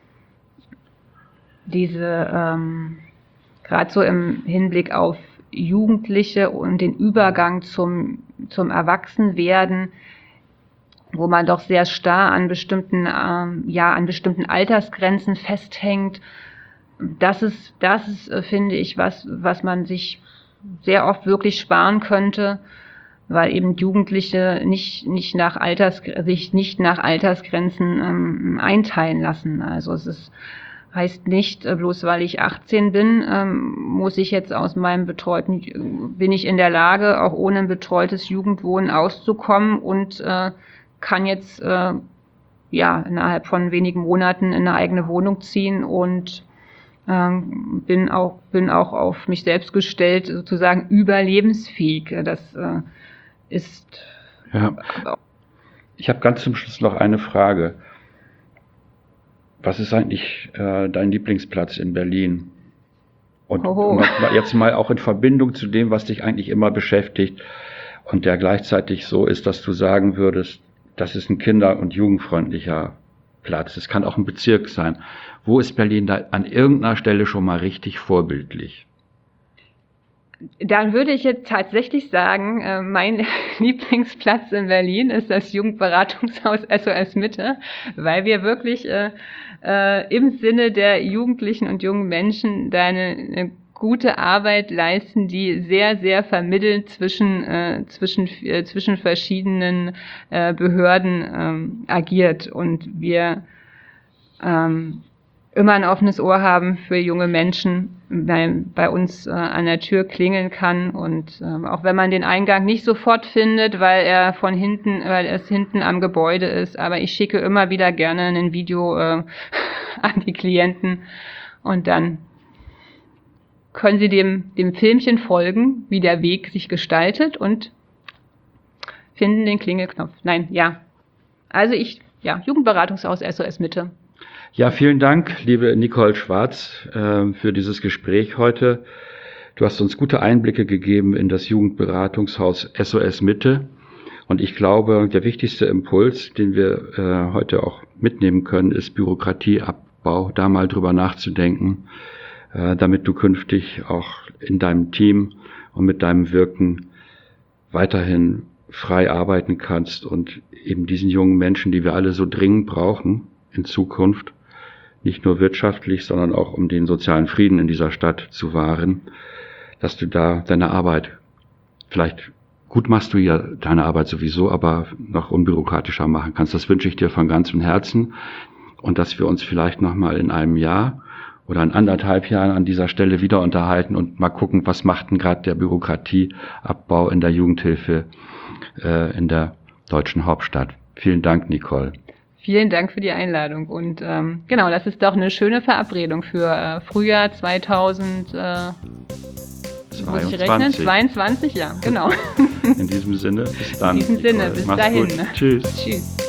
diese, ähm, gerade so im Hinblick auf Jugendliche und den Übergang zum, zum Erwachsenwerden, wo man doch sehr starr an bestimmten, ähm, ja, an bestimmten Altersgrenzen festhängt. Das ist, das ist, finde ich, was, was man sich sehr oft wirklich sparen könnte, weil eben Jugendliche nicht, nicht nach Alters, sich nicht nach Altersgrenzen ähm, einteilen lassen. Also es ist, heißt nicht, bloß weil ich achtzehn bin, ähm, muss ich jetzt aus meinem betreuten, bin ich in der Lage, auch ohne ein betreutes Jugendwohnen auszukommen und äh, kann jetzt, äh, ja, innerhalb von wenigen Monaten in eine eigene Wohnung ziehen und Ähm, bin auch bin auch auf mich selbst gestellt, sozusagen überlebensfähig. Das äh, ist. Ja. Ich habe ganz zum Schluss noch eine Frage. Was ist eigentlich äh, dein Lieblingsplatz in Berlin? Und, und jetzt mal auch in Verbindung zu dem, was dich eigentlich immer beschäftigt und der gleichzeitig so ist, dass du sagen würdest, das ist ein kinder- und jugendfreundlicher Platz. Es kann auch ein Bezirk sein. Wo ist Berlin da an irgendeiner Stelle schon mal richtig vorbildlich? Dann würde ich jetzt tatsächlich sagen, äh, mein Lieblingsplatz in Berlin ist das Jugendberatungshaus S O S Mitte, weil wir wirklich äh, äh, im Sinne der Jugendlichen und jungen Menschen da eine, eine gute Arbeit leisten, die sehr, sehr vermittelnd zwischen, äh, zwischen, äh, zwischen verschiedenen äh, Behörden ähm, agiert und wir ähm, immer ein offenes Ohr haben für junge Menschen, weil bei uns äh, an der Tür klingeln kann und ähm, auch wenn man den Eingang nicht sofort findet, weil er von hinten, weil es hinten am Gebäude ist, aber ich schicke immer wieder gerne ein Video äh, an die Klienten und dann können Sie dem, dem Filmchen folgen, wie der Weg sich gestaltet und finden den Klingelknopf. Nein, ja. Also ich, ja, Jugendberatungshaus S O S Mitte. Ja, vielen Dank, liebe Nicole Schwarz, äh, für dieses Gespräch heute. Du hast uns gute Einblicke gegeben in das Jugendberatungshaus S O S Mitte. Und ich glaube, der wichtigste Impuls, den wir äh, heute auch mitnehmen können, ist Bürokratieabbau, da mal drüber nachzudenken, damit du künftig auch in deinem Team und mit deinem Wirken weiterhin frei arbeiten kannst und eben diesen jungen Menschen, die wir alle so dringend brauchen in Zukunft, nicht nur wirtschaftlich, sondern auch um den sozialen Frieden in dieser Stadt zu wahren, dass du da deine Arbeit, vielleicht gut machst du ja deine Arbeit sowieso, aber noch unbürokratischer machen kannst. Das wünsche ich dir von ganzem Herzen und dass wir uns vielleicht nochmal in einem Jahr oder in anderthalb Jahren an dieser Stelle wieder unterhalten und mal gucken, was macht denn gerade der Bürokratieabbau in der Jugendhilfe äh, in der deutschen Hauptstadt. Vielen Dank, Nicole. Vielen Dank für die Einladung. Und ähm, genau, das ist doch eine schöne Verabredung für äh, Frühjahr zweitausendzweiundzwanzig. zweiundzwanzig, ja, genau. In diesem Sinne, bis dann. In diesem Sinne, Nicole. bis Mach's dahin. Gut. Tschüss. Tschüss.